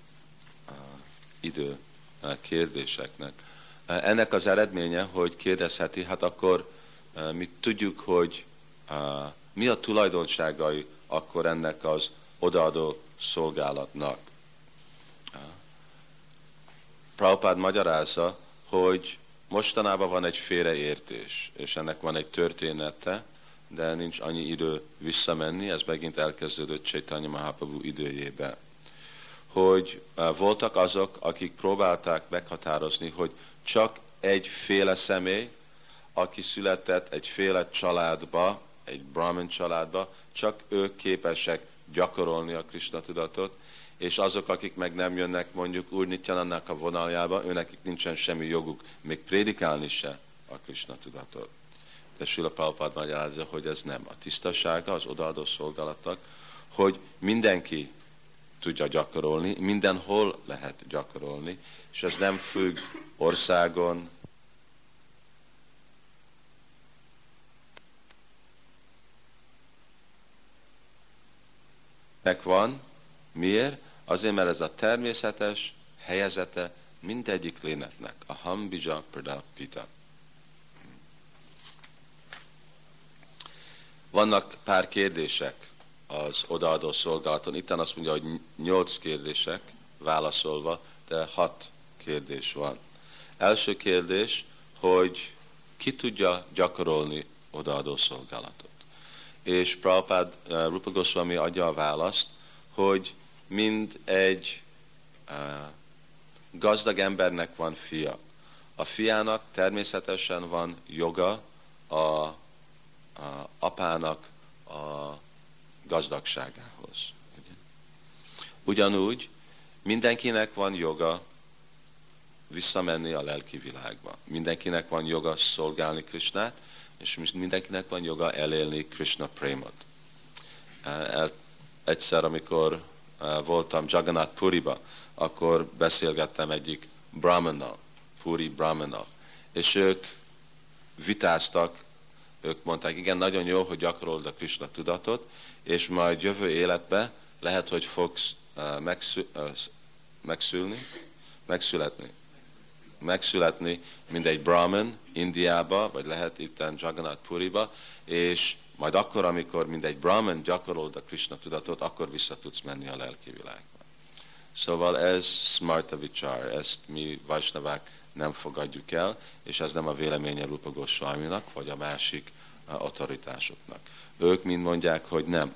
idő kérdéseknek. Ennek az eredménye, hogy kérdezheti, hát akkor mi tudjuk, hogy mi a tulajdonságai akkor ennek az odaadó szolgálatnak. Prabhupád magyarázza, hogy mostanában van egy félreértés, és ennek van egy története, de nincs annyi idő visszamenni, ez megint elkezdődött Chaitanya Mahaprabhu időjében. Hogy voltak azok, akik próbálták meghatározni, hogy csak egyféle személy, aki született egyféle családba, egy Brahmin családba, csak ők képesek gyakorolni a Krishna tudatot, és azok, akik meg nem jönnek mondjuk Úr Nityanannak a vonaljába, őnekik nincsen semmi joguk még prédikálni se a Krishna tudatot. De Srila Prabhupád magyarázza, hogy ez nem. A tisztasága az odaadó szolgálatnak, hogy mindenki tudja gyakorolni, mindenhol lehet gyakorolni, és ez nem függ országon, van. Miért? Azért, mert ez a természetes helyzete mindegyik lényeknek. Aham bija pradapita. Vannak pár kérdések az odaadó szolgálaton. Itten azt mondja, hogy 8 kérdések válaszolva, de 6 kérdés van. Első kérdés, hogy ki tudja gyakorolni odaadó szolgálatot. És Prabhupád Rupa Goswami adja a választ, hogy mind egy gazdag embernek van fia. A fiának természetesen van joga a apának a gazdagságához. Ugyanúgy mindenkinek van joga visszamenni a lelki világba. Mindenkinek van joga szolgálni Krishnát, és mindenkinek van joga elélni Krishna prémot. Egyszer, amikor voltam Jagannath Puriba, akkor beszélgettem egyik brahmannal, Puri brahmannal, és ők vitáztak, ők mondták, igen, nagyon jó, hogy gyakorolod a Krishna tudatot, és majd jövő életben lehet, hogy fogsz megszületni, mint egy brahman Indiába, vagy lehet itten Jagannath Puriba, és majd akkor, amikor mint egy brahman gyakorolod a Krishna tudatot, akkor vissza tudsz menni a lelki világba. Szóval ez smarta vichar, ezt mi Vaisnavák nem fogadjuk el, és ez nem a véleménye Rupa Goswaminak, vagy a másik autoritásoknak. Ők mind mondják, hogy nem.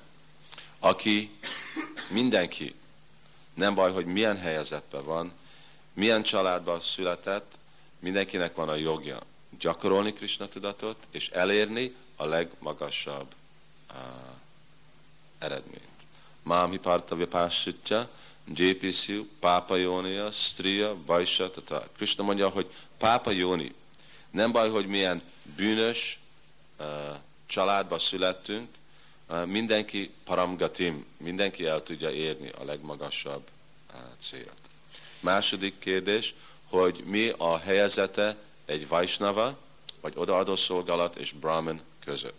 Mindenki, nem baj, hogy milyen helyzetben van, milyen családban született, mindenkinek van a jogja gyakorolni Krishna tudatot, és elérni a legmagasabb eredményt. Mám hiparta vipássitja, JPC, Pápa Jónia, Striya, Vaisya, tata. Krishna mondja, hogy Pápa Jóni. Nem baj, hogy milyen bűnös családba születtünk, mindenki paramgatim, mindenki el tudja érni a legmagasabb célt. Második kérdés, hogy mi a helyzete egy Vaisnava, vagy odaadó szolgálat és Brahman között.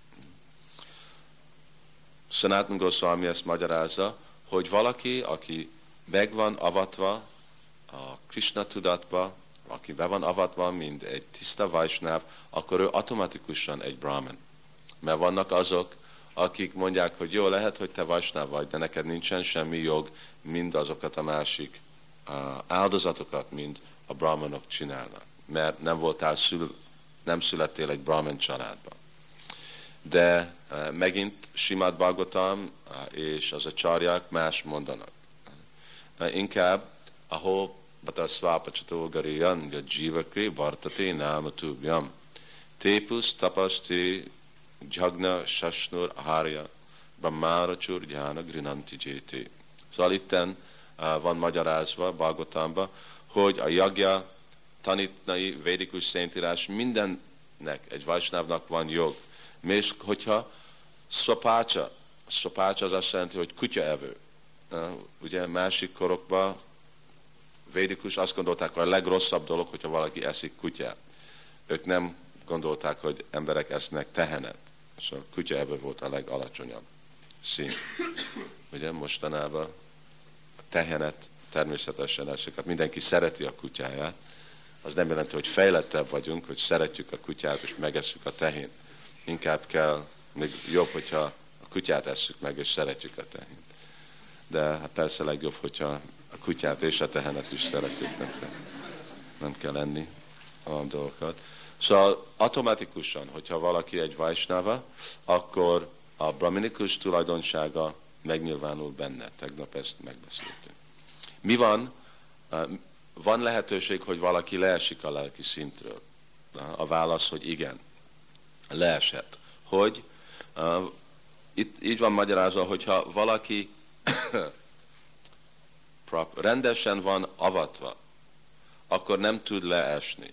Sanatana Goswami ezt magyarázza, hogy valaki, aki meg van avatva a Krishna tudatba, aki be van avatva, mint egy tiszta Vaisnav, akkor ő automatikusan egy Brahman. Mert vannak azok, akik mondják, hogy jó, lehet, hogy te Vaisnav vagy, de neked nincsen semmi jog, mind azokat a másik áldozatokat, mint a brahmanok csinálnak. Mert nem születtél egy Brahman családba. de megint Simad Bhagavatam és az acsaryák más mondanak. Inkább, ahol bata svapacsato gariyan jivakri vartate námatubjam tépus tapaszti jagna sasnur aharya brahmárachur jnana grinanti jéti. Szóval itten van magyarázva Bhagavatamba, hogy a jagya, tanítnai, védikus szentírás mindennek, egy vajsnávnak van jog. És hogyha szopácsa az azt jelenti, hogy kutyaevő. Ugye másik korokban védikus azt gondolták, hogy a legrosszabb dolog, hogyha valaki eszik kutyát. Ők nem gondolták, hogy emberek esznek tehenet. Szóval kutyaevő volt a legalacsonyabb szín. Ugye mostanában a tehenet természetesen esik. Hát mindenki szereti a kutyáját. Az nem jelenti, hogy fejlettebb vagyunk, hogy szeretjük a kutyát és megesszük a tehént. Inkább kell, még jobb, hogyha a kutyát esszük meg és szeretjük a tehént. De hát persze legjobb, hogyha a kutyát és a tehenet is szeretjük, nem kell enni a dolgokat. Szóval automatikusan, hogyha valaki egy vajsnava, akkor a brahminikus tulajdonsága megnyilvánul benne. Tegnap ezt megbeszéltünk. Mi van? Van lehetőség, hogy valaki leesik a lelki szintről. A válasz, hogy igen. Leesett. Hogy? Itt így van magyarázva, hogyha valaki rendesen van avatva, akkor nem tud leesni.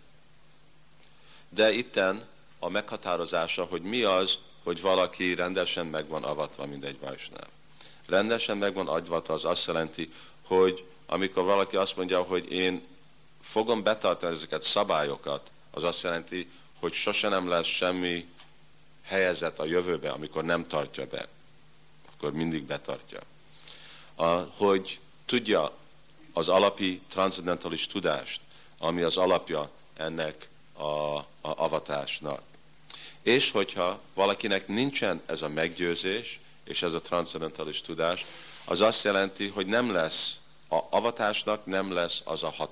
De itten a meghatározása, hogy mi az, hogy valaki rendesen meg van avatva, mint egy vajsnáv. Rendesen meg van avatva, az azt jelenti, hogy amikor valaki azt mondja, hogy én fogom betartani ezeket szabályokat, az azt jelenti, hogy sose nem lesz semmi helyzet a jövőbe, amikor nem tartja be. Akkor mindig betartja. Hogy tudja az alapi transzendentális tudást, ami az alapja ennek a avatásnak. És hogyha valakinek nincsen ez a meggyőzés, és ez a transzendentális tudás, az azt jelenti, hogy nem lesz, a avatásnak nem lesz az a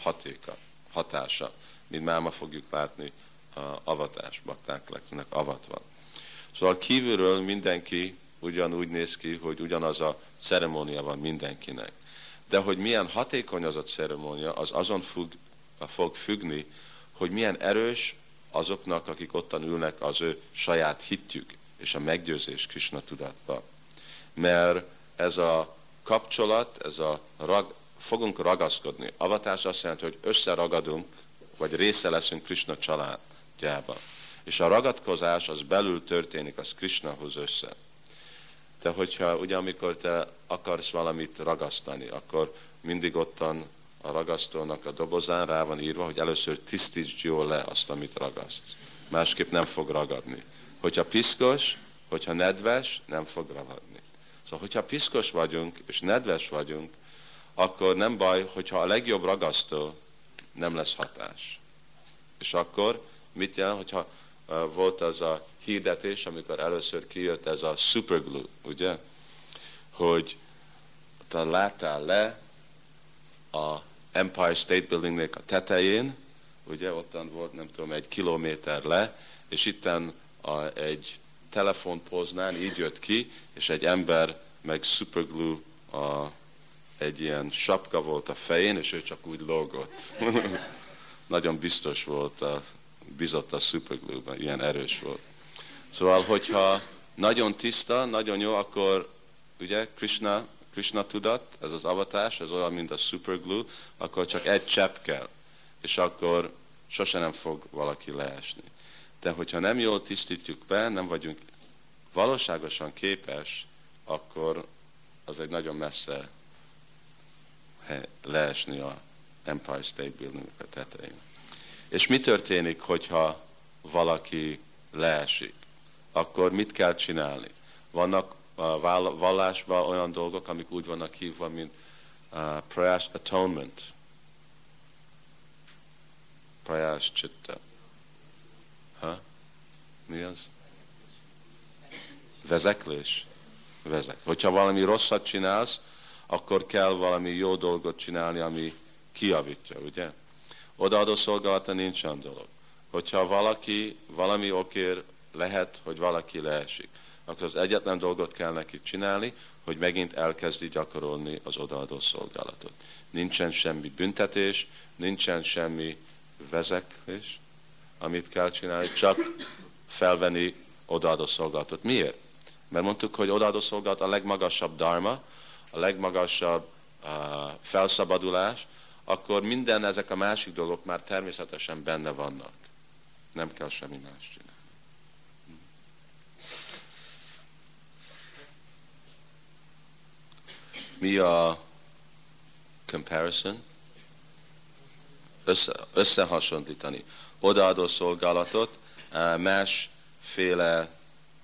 hatása, mint már ma fogjuk látni a avatás, bakták lesznek avatva. Szóval kívülről mindenki ugyanúgy néz ki, hogy ugyanaz a ceremónia van mindenkinek. De hogy milyen hatékony az a ceremónia, az azon fog függni, hogy milyen erős azoknak, akik ottan ülnek, az ő saját hitjük és a meggyőzés Krishna tudatba. Mert ez a kapcsolat, fogunk ragaszkodni. Avatás azt jelenti, hogy összeragadunk, vagy része leszünk Krishna családjába. És a ragadkozás az belül történik, az Krishnahoz össze. De hogyha ugye amikor te akarsz valamit ragasztani, akkor mindig ottan a ragasztónak a dobozán rá van írva, hogy először tisztítsd jól le azt, amit ragasztsz. Másképp nem fog ragadni. Hogyha piszkos, hogyha nedves, nem fog ragadni. Szóval, hogyha piszkos vagyunk, és nedves vagyunk, akkor nem baj, hogyha a legjobb ragasztó nem lesz hatás. És akkor mit jelent, hogyha volt az a hirdetés, amikor először kijött ez a superglue, ugye? Hogy te láttál le a Empire State Buildingnek a tetején, ugye ottan volt, nem tudom, 1 kilométer le, és itten egy telefonpoznán így jött ki, és egy ember meg superglue egy ilyen sapka volt a fején, és ő csak úgy lógott. Nagyon biztos volt, bizott a superglue-ban, ilyen erős volt. Szóval, hogyha nagyon tiszta, nagyon jó, akkor ugye Krishna tudat, ez az avatás, ez olyan, mint a superglue, akkor csak egy csepp kell, és akkor sose nem fog valaki leesni. De hogyha nem jól tisztítjuk be, nem vagyunk valóságosan képes, akkor az egy nagyon messze leesni a Empire State Building a tetején. És mi történik, hogyha valaki leesik? Akkor mit kell csinálni? Vannak a vallásban olyan dolgok, amik úgy vannak hívva, mint prayash atonement. Prayash chitta. Mi az? Vezeklés. Hogyha valami rosszat csinálsz, akkor kell valami jó dolgot csinálni, ami kijavítja, ugye? Odaadó szolgálata nincs olyan dolog. Hogyha valaki valami okért lehet, hogy valaki leesik, akkor az egyetlen dolgot kell neki csinálni, hogy megint elkezdi gyakorolni az odaadó szolgálatot. Nincsen semmi büntetés, nincsen semmi vezeklés, amit kell csinálni, csak felvenni odaadó szolgálatot. Miért? Mert mondtuk, hogy odaadó szolgálat a legmagasabb dharma, a legmagasabb felszabadulás, akkor minden ezek a másik dolgok már természetesen benne vannak. Nem kell semmi más csinálni. Mi a comparison? Összehasonlítani. Odaadó szolgálatot másféle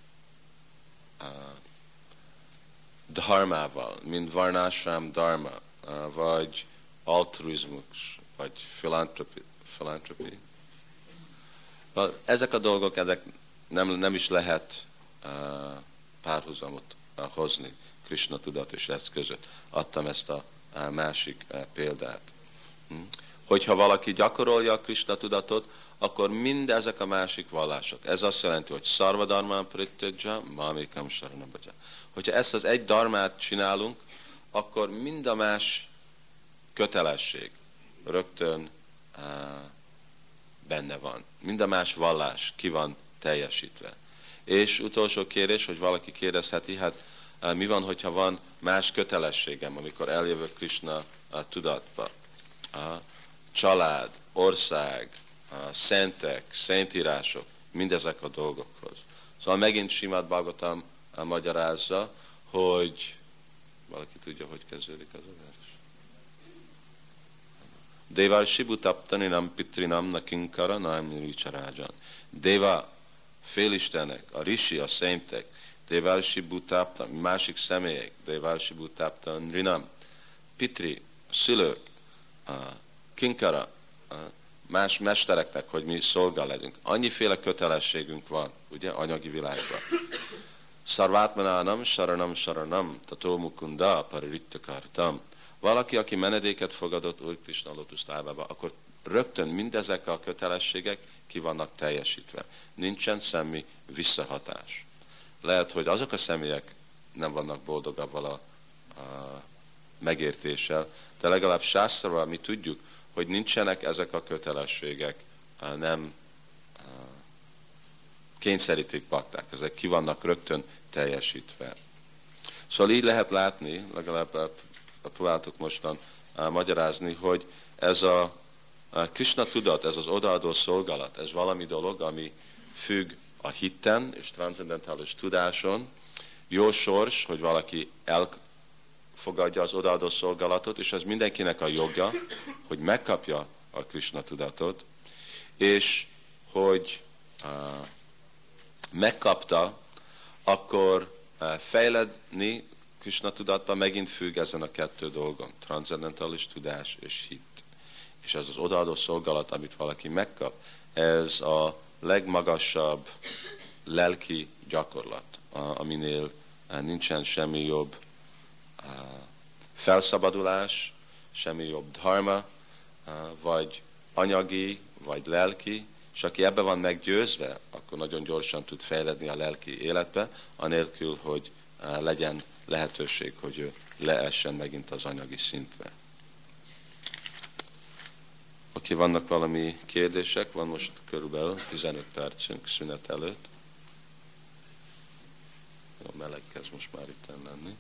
dharmával, mint varnásrám dharma, vagy altruizmus, vagy philanthropy. Ezek a dolgok, ezek nem is lehet párhuzamot hozni Krishna tudat és ez között. Adtam ezt a másik példát. Hogyha valaki gyakorolja a Krishna tudatot, akkor mindezek a másik vallások. Ez azt jelenti, hogy szarva dharmán prityaja, mamikam saranabhaja. Hogyha ezt az egy dharmát csinálunk, akkor mind a más kötelesség rögtön benne van. Mind a más vallás ki van teljesítve. És utolsó kérdés, hogy valaki kérdezheti, hát mi van, hogyha van más kötelességem, amikor eljövök Krishna tudatba? Család, ország, szentek, szentírások, mindezek a dolgokhoz. Szóval megint Simad Bhagavatam magyarázza, hogy valaki tudja, hogy kezdődik az a vers. Deva Shibutaptaninam Pitrinam Nakinkara Naim Richarajan. Deva, félistenek, a rishi, a szentek, Deva Shibutaptan, másik személyek, Deva Shibutaptan Rinam, Pitri, szülők, Kinkara, más mestereknek, hogy mi szolgál legyünk. Annyiféle kötelességünk van, ugye, anyagi világban. Sarvátmanánam, saranam, tató mukunda, parirityakartam. Valaki, aki menedéket fogadott Úr Krishna lotuszlábába, akkor rögtön mindezek a kötelességek ki vannak teljesítve. Nincsen semmi visszahatás. Lehet, hogy azok a személyek nem vannak boldogabb a megértéssel, de legalább sásztrával mi tudjuk, hogy nincsenek ezek a kötelességek, nem kényszerítik bakták, ezek ki vannak rögtön teljesítve. Szóval így lehet látni, legalább próbáltuk mostan magyarázni, hogy ez a Krishna tudat, ez az odaadó szolgálat, ez valami dolog, ami függ a hitten és transzendentális tudáson. Jó sors, hogy valaki elfogadja az odaadó szolgálatot, és ez mindenkinek a joga, hogy megkapja a Krishna tudatot, és hogy megkapta, akkor fejledni Krishna tudatban megint függ ezen a kettő dolgon, transzendentális tudás és hit. És ez az odaadó szolgálat, amit valaki megkap, ez a legmagasabb lelki gyakorlat, aminél nincsen semmi jobb felszabadulás, semmi jobb dharma, vagy anyagi, vagy lelki, és aki ebbe van meggyőzve, akkor nagyon gyorsan tud fejledni a lelki életbe, anélkül, hogy legyen lehetőség, hogy ő leessen megint az anyagi szintre. Oké, vannak valami kérdések? Van most körülbelül 15 percünk szünet előtt. Jó, meleg kezd most már itt lenni.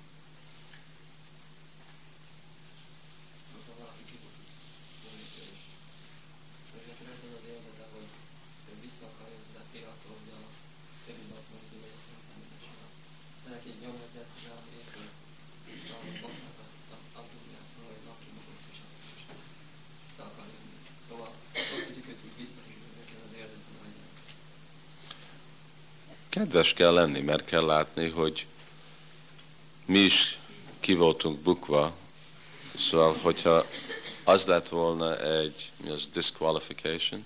Kedves kell lenni, mert kell látni, hogy mi is ki voltunk bukva. Szóval, hogyha az lett volna egy disqualification,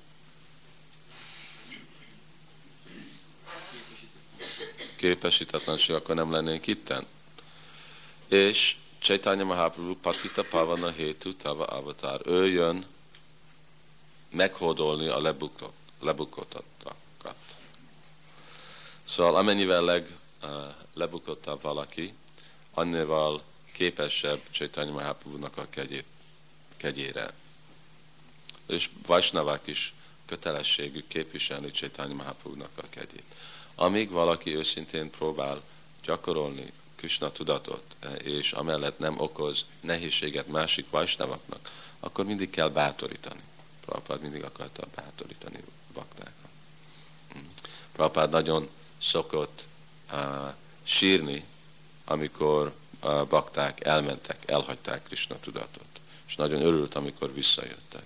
képesítetlenség, akkor nem lennénk itten. És Chaitanya Mahaprabhu Patita Pavana Hetu Tava Avatar. Ő jön meghódolni a lebukkottakat. Szóval amennyivel lebukottabb valaki, annyival képesebb Chaitanya Mahaprabhunak a kegyére. És Vaisnavák is kötelességük képviselni Chaitanya Mahaprabhunak a kegyét. Amíg valaki őszintén próbál gyakorolni Krishna tudatot, és amellett nem okoz nehézséget másik Vaisnavaknak, akkor mindig kell bátorítani. Prabhupád mindig akarta bátorítani baktákat. Prabhupád nagyon szokott sírni, amikor a bakták elmentek, elhagyták Krishna tudatot. És nagyon örült, amikor visszajöttek.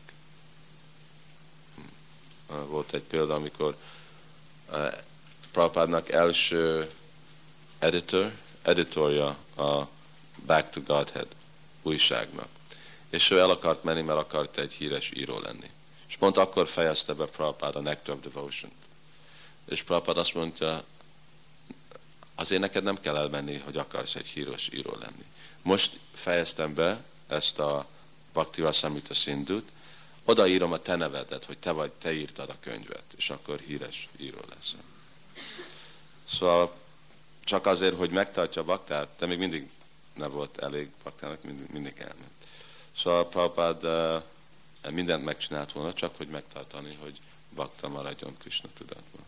Volt egy példa, amikor Prabhupádnak első editorja a Back to Godhead újságnak. És ő el akart menni, mert akart egy híres író lenni. És pont akkor fejezte be Prabhupád a Nectar of Devotion-t. És Prabhupád azt mondta, azért neked nem kell elmenni, hogy akarsz egy híres író lenni. Most fejeztem be ezt a Bhakti Rasamrita Sindhut, odaírom a te nevedet, hogy te írtad a könyvet, és akkor híres író leszel. Szóval csak azért, hogy megtartja a baktát, de még mindig nem volt elég baktának, mindig elment. Szóval Prabhupád mindent megcsinált volna, csak hogy megtartani, hogy bakta maradjon Krishna tudatban.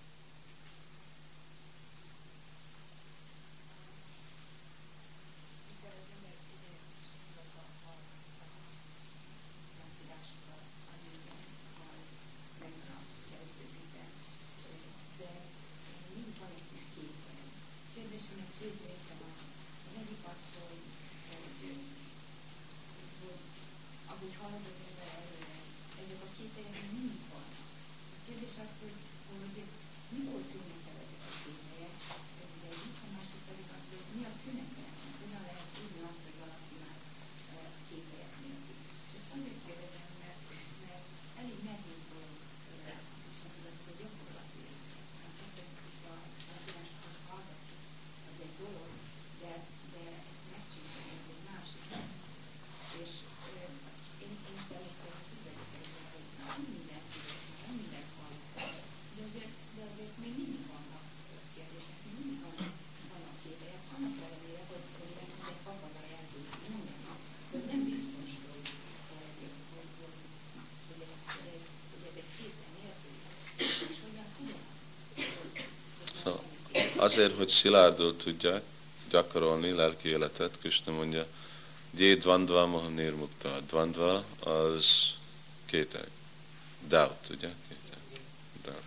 Azért, hogy szilárdul tudják gyakorolni lelki életet, Krishna mondja, Jé dvandva moha nirmukta. Dvandva az kételj. Doubt, ugye? Kételj. Doubt.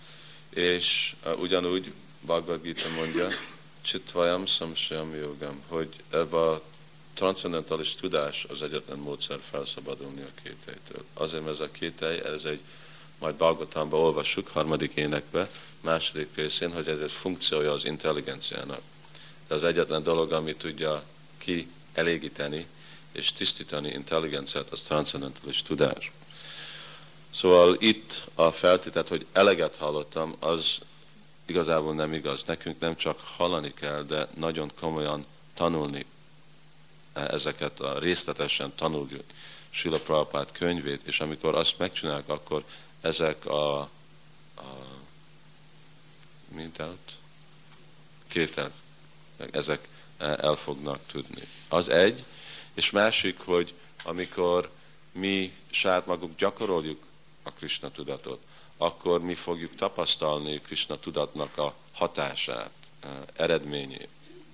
És ugyanúgy Bhagavad Gita mondja, Chitvayam samsayam yogam, hogy ebbe a transzendentális tudás az egyetlen módszer felszabadulni a kételytől. Azért, mert ez a kételj, ez egy, majd Bhagavatamban olvassuk, 3. énekbe, 2. részén, hogy ez egy funkciója az intelligenciának. De az egyetlen dolog, ami tudja kielégíteni és tisztítani intelligenciát, az transzendentális tudás. Szóval itt a feltétel, hogy eleget hallottam, az igazából nem igaz. Nekünk nem csak hallani kell, de nagyon komolyan tanulni ezeket, részletesen tanuljuk Srila Prabhupád könyvét, és amikor azt megcsinálják, akkor ezek a kétel, ezek el fognak tudni. Az egy, és másik, hogy amikor mi saját maguk gyakoroljuk a Krishna tudatot, akkor mi fogjuk tapasztalni Krishna tudatnak a hatását, eredményét.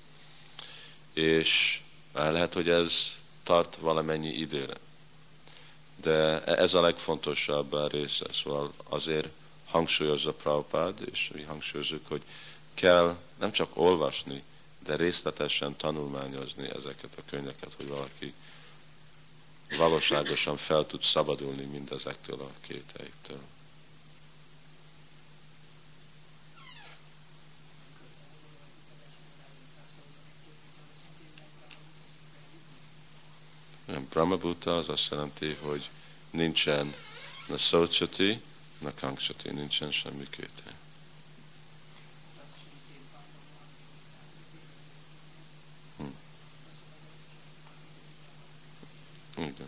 És lehet, hogy ez tart valamennyi időre. De ez a legfontosabb része. Szóval azért hangsúlyozza Prabhupád, és mi hangsúlyozunk, hogy kell nem csak olvasni, de részletesen tanulmányozni ezeket a könyveket, hogy valaki valóságosan fel tud szabadulni mindezektől a kételjektől. Brahmabhuta az azt jelenti, hogy nincsen na szócsati, na kangsati, nincsen semmi kétel. Igen.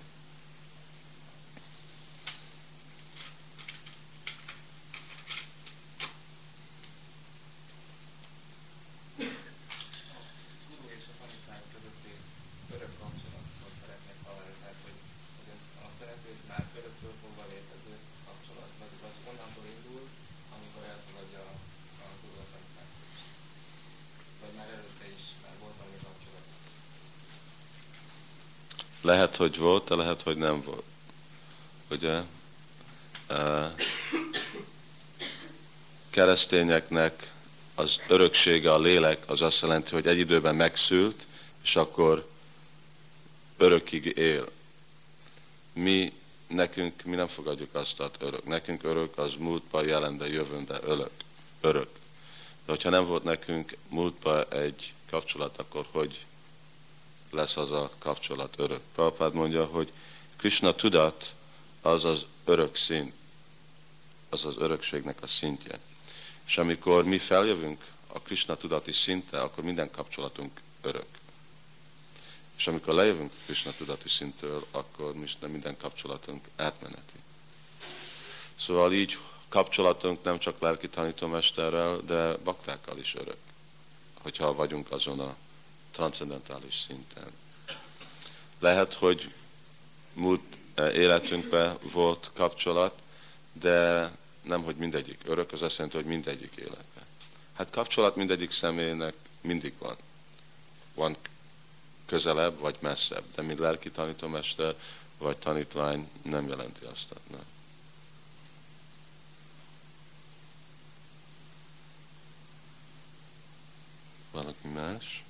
Lehet, hogy volt, de lehet, hogy nem volt. Ugye? Keresztényeknek az öröksége, a lélek, az azt jelenti, hogy egy időben megszült, és akkor örökig él. Mi nem fogadjuk azt, hogy örök. Nekünk örök az múltban, jelenben, jövőben örök. De hogyha nem volt nekünk múltban egy kapcsolat, akkor hogy lesz az a kapcsolat örök? Prabhupád mondja, hogy Krishna tudat az az örök szint, az az örökségnek a szintje. És amikor mi feljövünk a Krishna tudati szintre, akkor minden kapcsolatunk örök. És amikor lejövünk a Krishna tudati szintről, akkor minden kapcsolatunk átmeneti. Szóval így kapcsolatunk nem csak lelki tanítómesterrel, de baktákkal is örök, hogyha vagyunk azon a transzendentális szinten. Lehet, hogy múlt életünkben volt kapcsolat, de nem, hogy mindegyik örök, az azt jelenti, hogy mindegyik életben. Hát kapcsolat mindegyik személynek mindig van. Van közelebb vagy messzebb, de mint lelki tanítómester vagy tanítvány nem jelenti azt. Nem. Valaki más?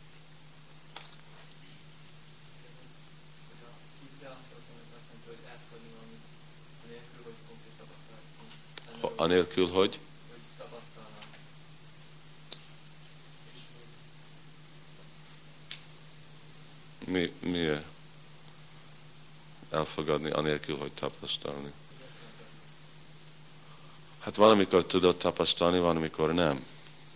Anélkül, hogy? Miért elfogadni, anélkül, hogy tapasztalni? Hát valamikor tudod tapasztalni, valamikor nem.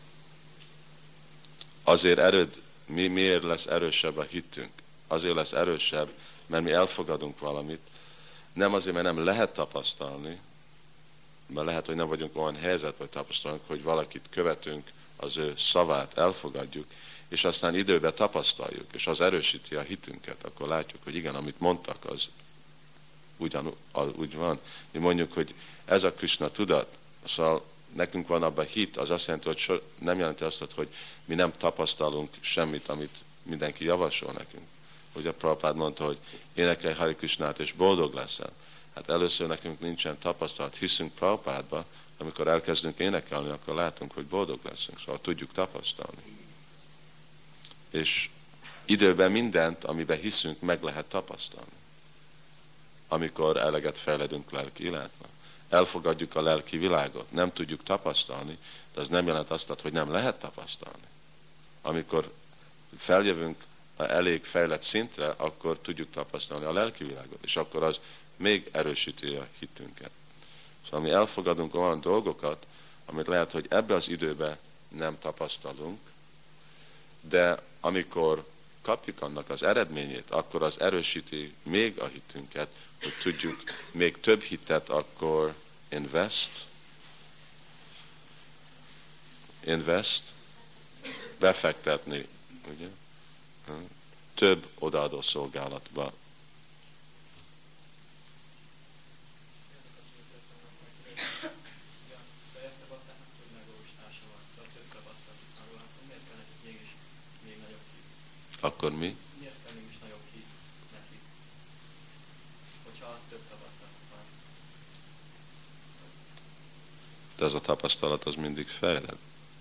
Azért miért lesz erősebb a hitünk? Azért lesz erősebb, mert mi elfogadunk valamit. Nem azért, mert nem lehet tapasztalni, mert lehet, hogy nem vagyunk olyan helyzetben, hogy tapasztalunk, hogy valakit követünk, az ő szavát elfogadjuk, és aztán időben tapasztaljuk, és az erősíti a hitünket, akkor látjuk, hogy igen, amit mondtak, az úgy van. Mi mondjuk, hogy ez a Krishna tudat, szóval nekünk van abban hit, az azt jelenti, hogy nem jelenti azt, hogy mi nem tapasztalunk semmit, amit mindenki javasol nekünk. Ugye Prabhupád mondta, hogy énekelj Hari Krishnát, és boldog leszel. Hát először nekünk nincsen tapasztalat, hiszünk Prabhupádba, amikor elkezdünk énekelni, akkor látunk, hogy boldog leszünk, szóval tudjuk tapasztalni. És időben mindent, amiben hiszünk, meg lehet tapasztalni. Amikor eleget fejledünk lelki életben. Elfogadjuk a lelki világot, nem tudjuk tapasztalni, de az nem jelent azt, hogy nem lehet tapasztalni. Amikor feljövünk a elég fejlett szintre, akkor tudjuk tapasztalni a lelki világot, és akkor az még erősíti a hitünket. Szóval mi elfogadunk olyan dolgokat, amit lehet, hogy ebbe az időben nem tapasztalunk, de amikor kapjuk annak az eredményét, akkor az erősíti még a hitünket, hogy tudjuk még több hitet akkor befektetni, ugye? Több odaadó szolgálatba. Akkor mi? Miért kell mégis nagyobb hit nekik, hogyha több tapasztalat van? De az a tapasztalat az mindig fejled.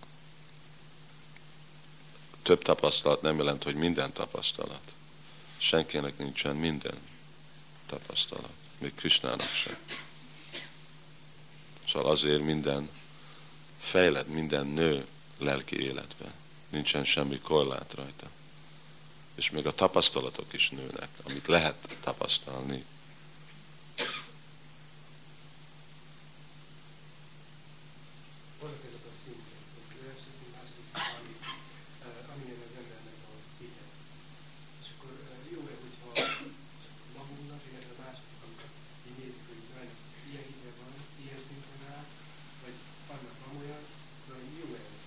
Több tapasztalat nem jelent, hogy minden tapasztalat. Senkinek nincsen minden tapasztalat. Még Krishnának sem. Szóval azért minden fejled, minden nő lelki életben. Nincsen semmi korlát rajta. És még a tapasztalatok is nőnek, amit lehet tapasztalni. Vannak ezek a szintek, az első szint, második szint, amilyen az embernek a hite. És akkor jó-e, hogyha magunknak, illetve másoknak így nézzük, hogy ilyen hite van, ilyen szinten áll, vagy annak van olyan, jó-e ez?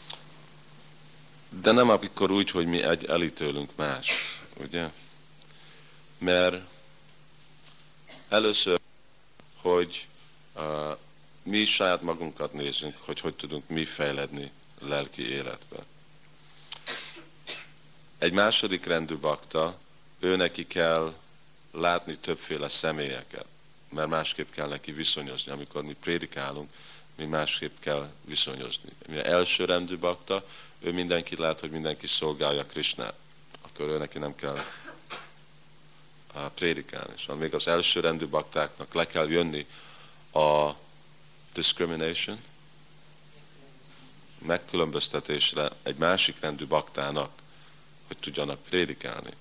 De nem akkor úgy, hogy mi elítélünk mást, ugye? Mert először, hogy mi saját magunkat nézzünk, hogy tudunk mi fejledni lelki életben. Egy második rendű bakta ő neki kell látni többféle személyeket, mert másképp kell neki viszonyozni. Amikor mi prédikálunk, mi másképp kell viszonyozni. Mivel elsőrendű bakta, ő mindenkit lát, hogy mindenki szolgálja Krisnát. Akkor ő neki nem kell prédikálni. Szóval még az elsőrendű baktáknak le kell jönni a discrimination, megkülönböztetésre egy másik rendű baktának, hogy tudjanak prédikálni.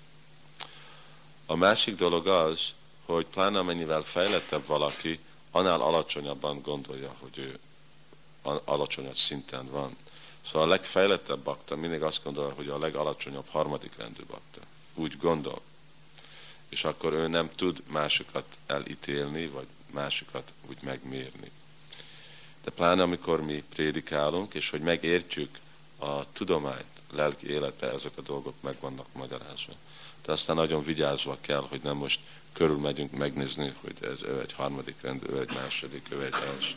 A másik dolog az, hogy pláne amennyivel fejlettebb valaki, annál alacsonyabban gondolja, hogy ő alacsonyabb szinten van. Szóval a legfejlettebb bakta mindig azt gondolja, hogy a legalacsonyabb harmadik rendű bakta. Úgy gondol. És akkor ő nem tud másokat elítélni, vagy másokat úgy megmérni. De pláne amikor mi prédikálunk, és hogy megértjük a tudományt, lelki életbe, ezek a dolgok meg vannak magyarázva. De aztán nagyon vigyázva kell, hogy nem most körülmegyünk megnézni, hogy ez ő egy harmadik rendű, ő egy második, ő egy első.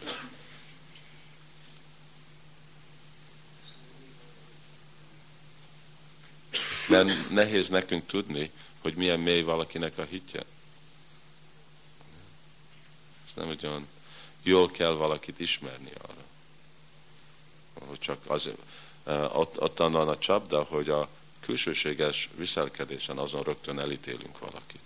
Mert nehéz nekünk tudni, hogy milyen mély valakinek a hitje. Ez nem olyan jól kell valakit ismerni arra. Hogy csak azért, ott van a csapda, hogy a külsőséges viselkedésen azon rögtön elítélünk valakit.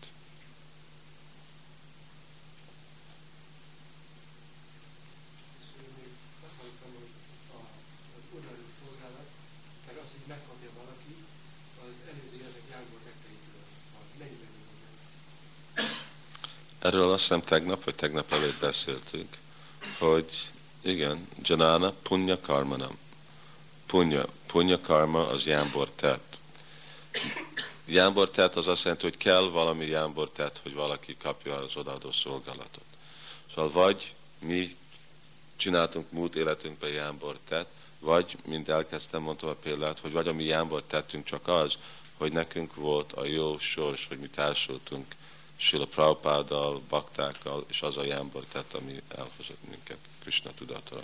Azt mondtam, hogy az odaadó szolgálat, meg az, hogy megkapja valaki, az előző évek jágból tetteitől. Mennyiben mondja ezt? Erről azt hiszem tegnap, vagy tegnap előtt beszéltünk, hogy igen, Janana punya karmanam. Punya karma az jámbor tett. Jámbor tett az azt jelenti, hogy kell valami jámbor tett, hogy valaki kapja az odaadó szolgálatot. Szóval vagy mi csináltunk múlt életünkben jámbor tett, vagy, mint elkezdtem, mondtam a példát, hogy vagy a mi jámbor tettünk csak az, hogy nekünk volt a jó sors, hogy mi társultunk Srila Prabhupáddal, baktákkal, és az a jámbor tett, ami elhozott minket Krishna tudatra.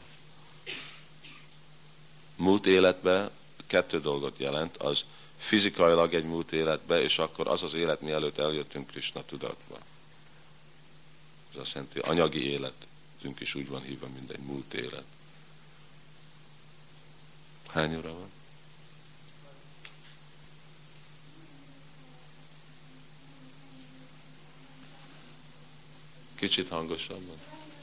Múlt életben kettő dolgot jelent, az fizikailag egy múlt életbe, és akkor az az élet, mielőtt eljöttünk Krishna tudatba. Ez azt jelenti, anyagi életünk is úgy van hívva, mint egy múlt élet. Hány óra van? Kicsit hangosabban.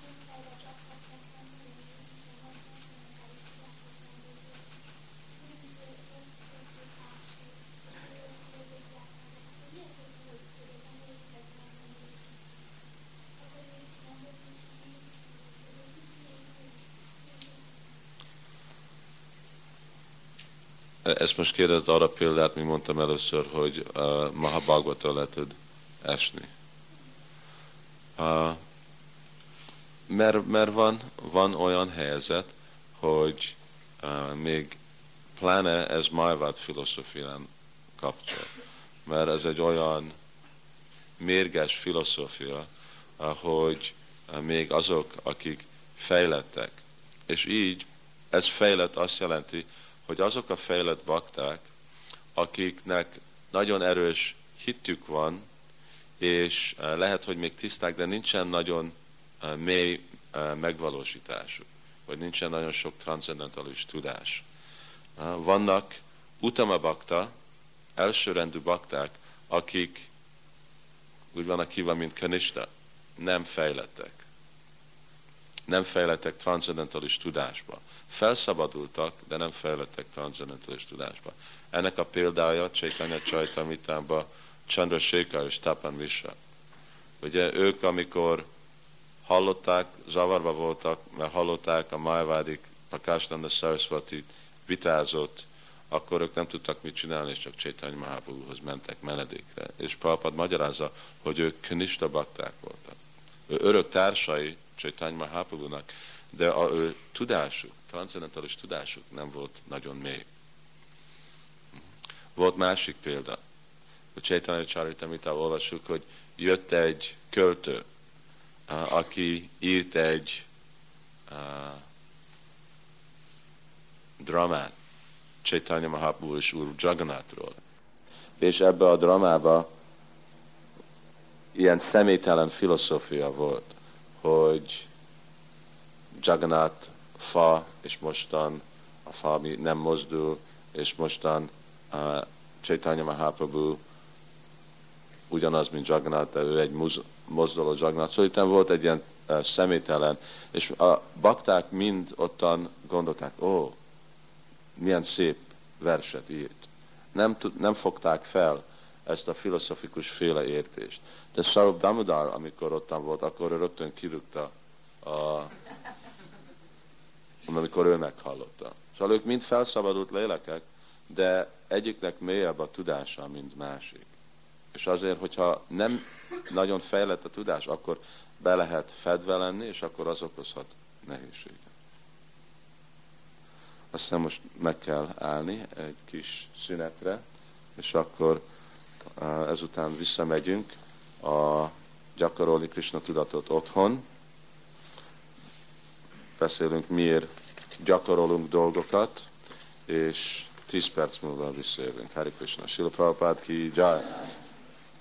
Ezt most kérdezd arra példát, mi mondtam először, hogy Mahabhagavata le tud esni. Mert van olyan helyzet, hogy még pláne ez Mayavad filozófián kapcsol. Mert ez egy olyan mérges filozófia, hogy még azok, akik fejlettek. És így ez fejlett azt jelenti, hogy azok a fejlett bakták, akiknek nagyon erős hittük van, és lehet, hogy még tiszták, de nincsen nagyon mély megvalósításuk, vagy nincsen nagyon sok transzendentális tudás. Vannak utama bakta, elsőrendű bakták, akik úgy vannak hívva, mint kanista, nem fejlettek. Nem fejlettek transzendentális tudásba. Felszabadultak, de nem fejlettek transzendentális tudásba. Ennek a példája Chaitanya Charitamritában Chandrasekhar és Tapan Mishra. Ugye ők, amikor hallották, zavarba voltak, mert hallották a Mayavádik, Prakashananda Saraswati vitázott, akkor ők nem tudtak mit csinálni, és csak Chaitanya Mahaprabhuhoz mentek menedékre. És Prabhupada magyarázza, hogy ők kanista bakták voltak. Ő örök társai Chaitanya Mahaprabhunak, de a ő tudásuk, transzendentális tudásuk nem volt nagyon mély. Volt másik példa. A Chaitanya Charitamritában olvassuk, hogy jött egy költő, aki írt egy dramát Chaitanya Mahaprabhu és Úr Jagannathról. És ebbe a dramába ilyen személytelen filozófia volt, hogy Jagannath fa, és mostan a fa ami nem mozdul, és mostan Chaitanya Mahaprabhu ugyanaz, mint Jagannath, de ő egy mozduló Jagannath. Szóval itt volt egy ilyen személytelen, és a bakták mind ottan gondolták, milyen szép verset írt. Nem fogták fel ezt a filozofikus féle értést. De Sarup Damodar, amikor ottan volt, akkor ő rögtön kirúgta, amikor ő meghallotta. Szóval ők mind felszabadult lélekek, de egyiknek mélyebb a tudása, mint másik. És azért, hogyha nem nagyon fejlett a tudás, akkor be lehet fedve lenni, és akkor az okozhat nehézséget. Aztán most meg kell állni egy kis szünetre, és akkor ezután visszamegyünk gyakorolni Krishna tudatot otthon. Beszélünk, miért gyakorolunk dolgokat, és 10 perc múlva visszajövünk. Hare Krishna. Srila Prabhupada ki jai.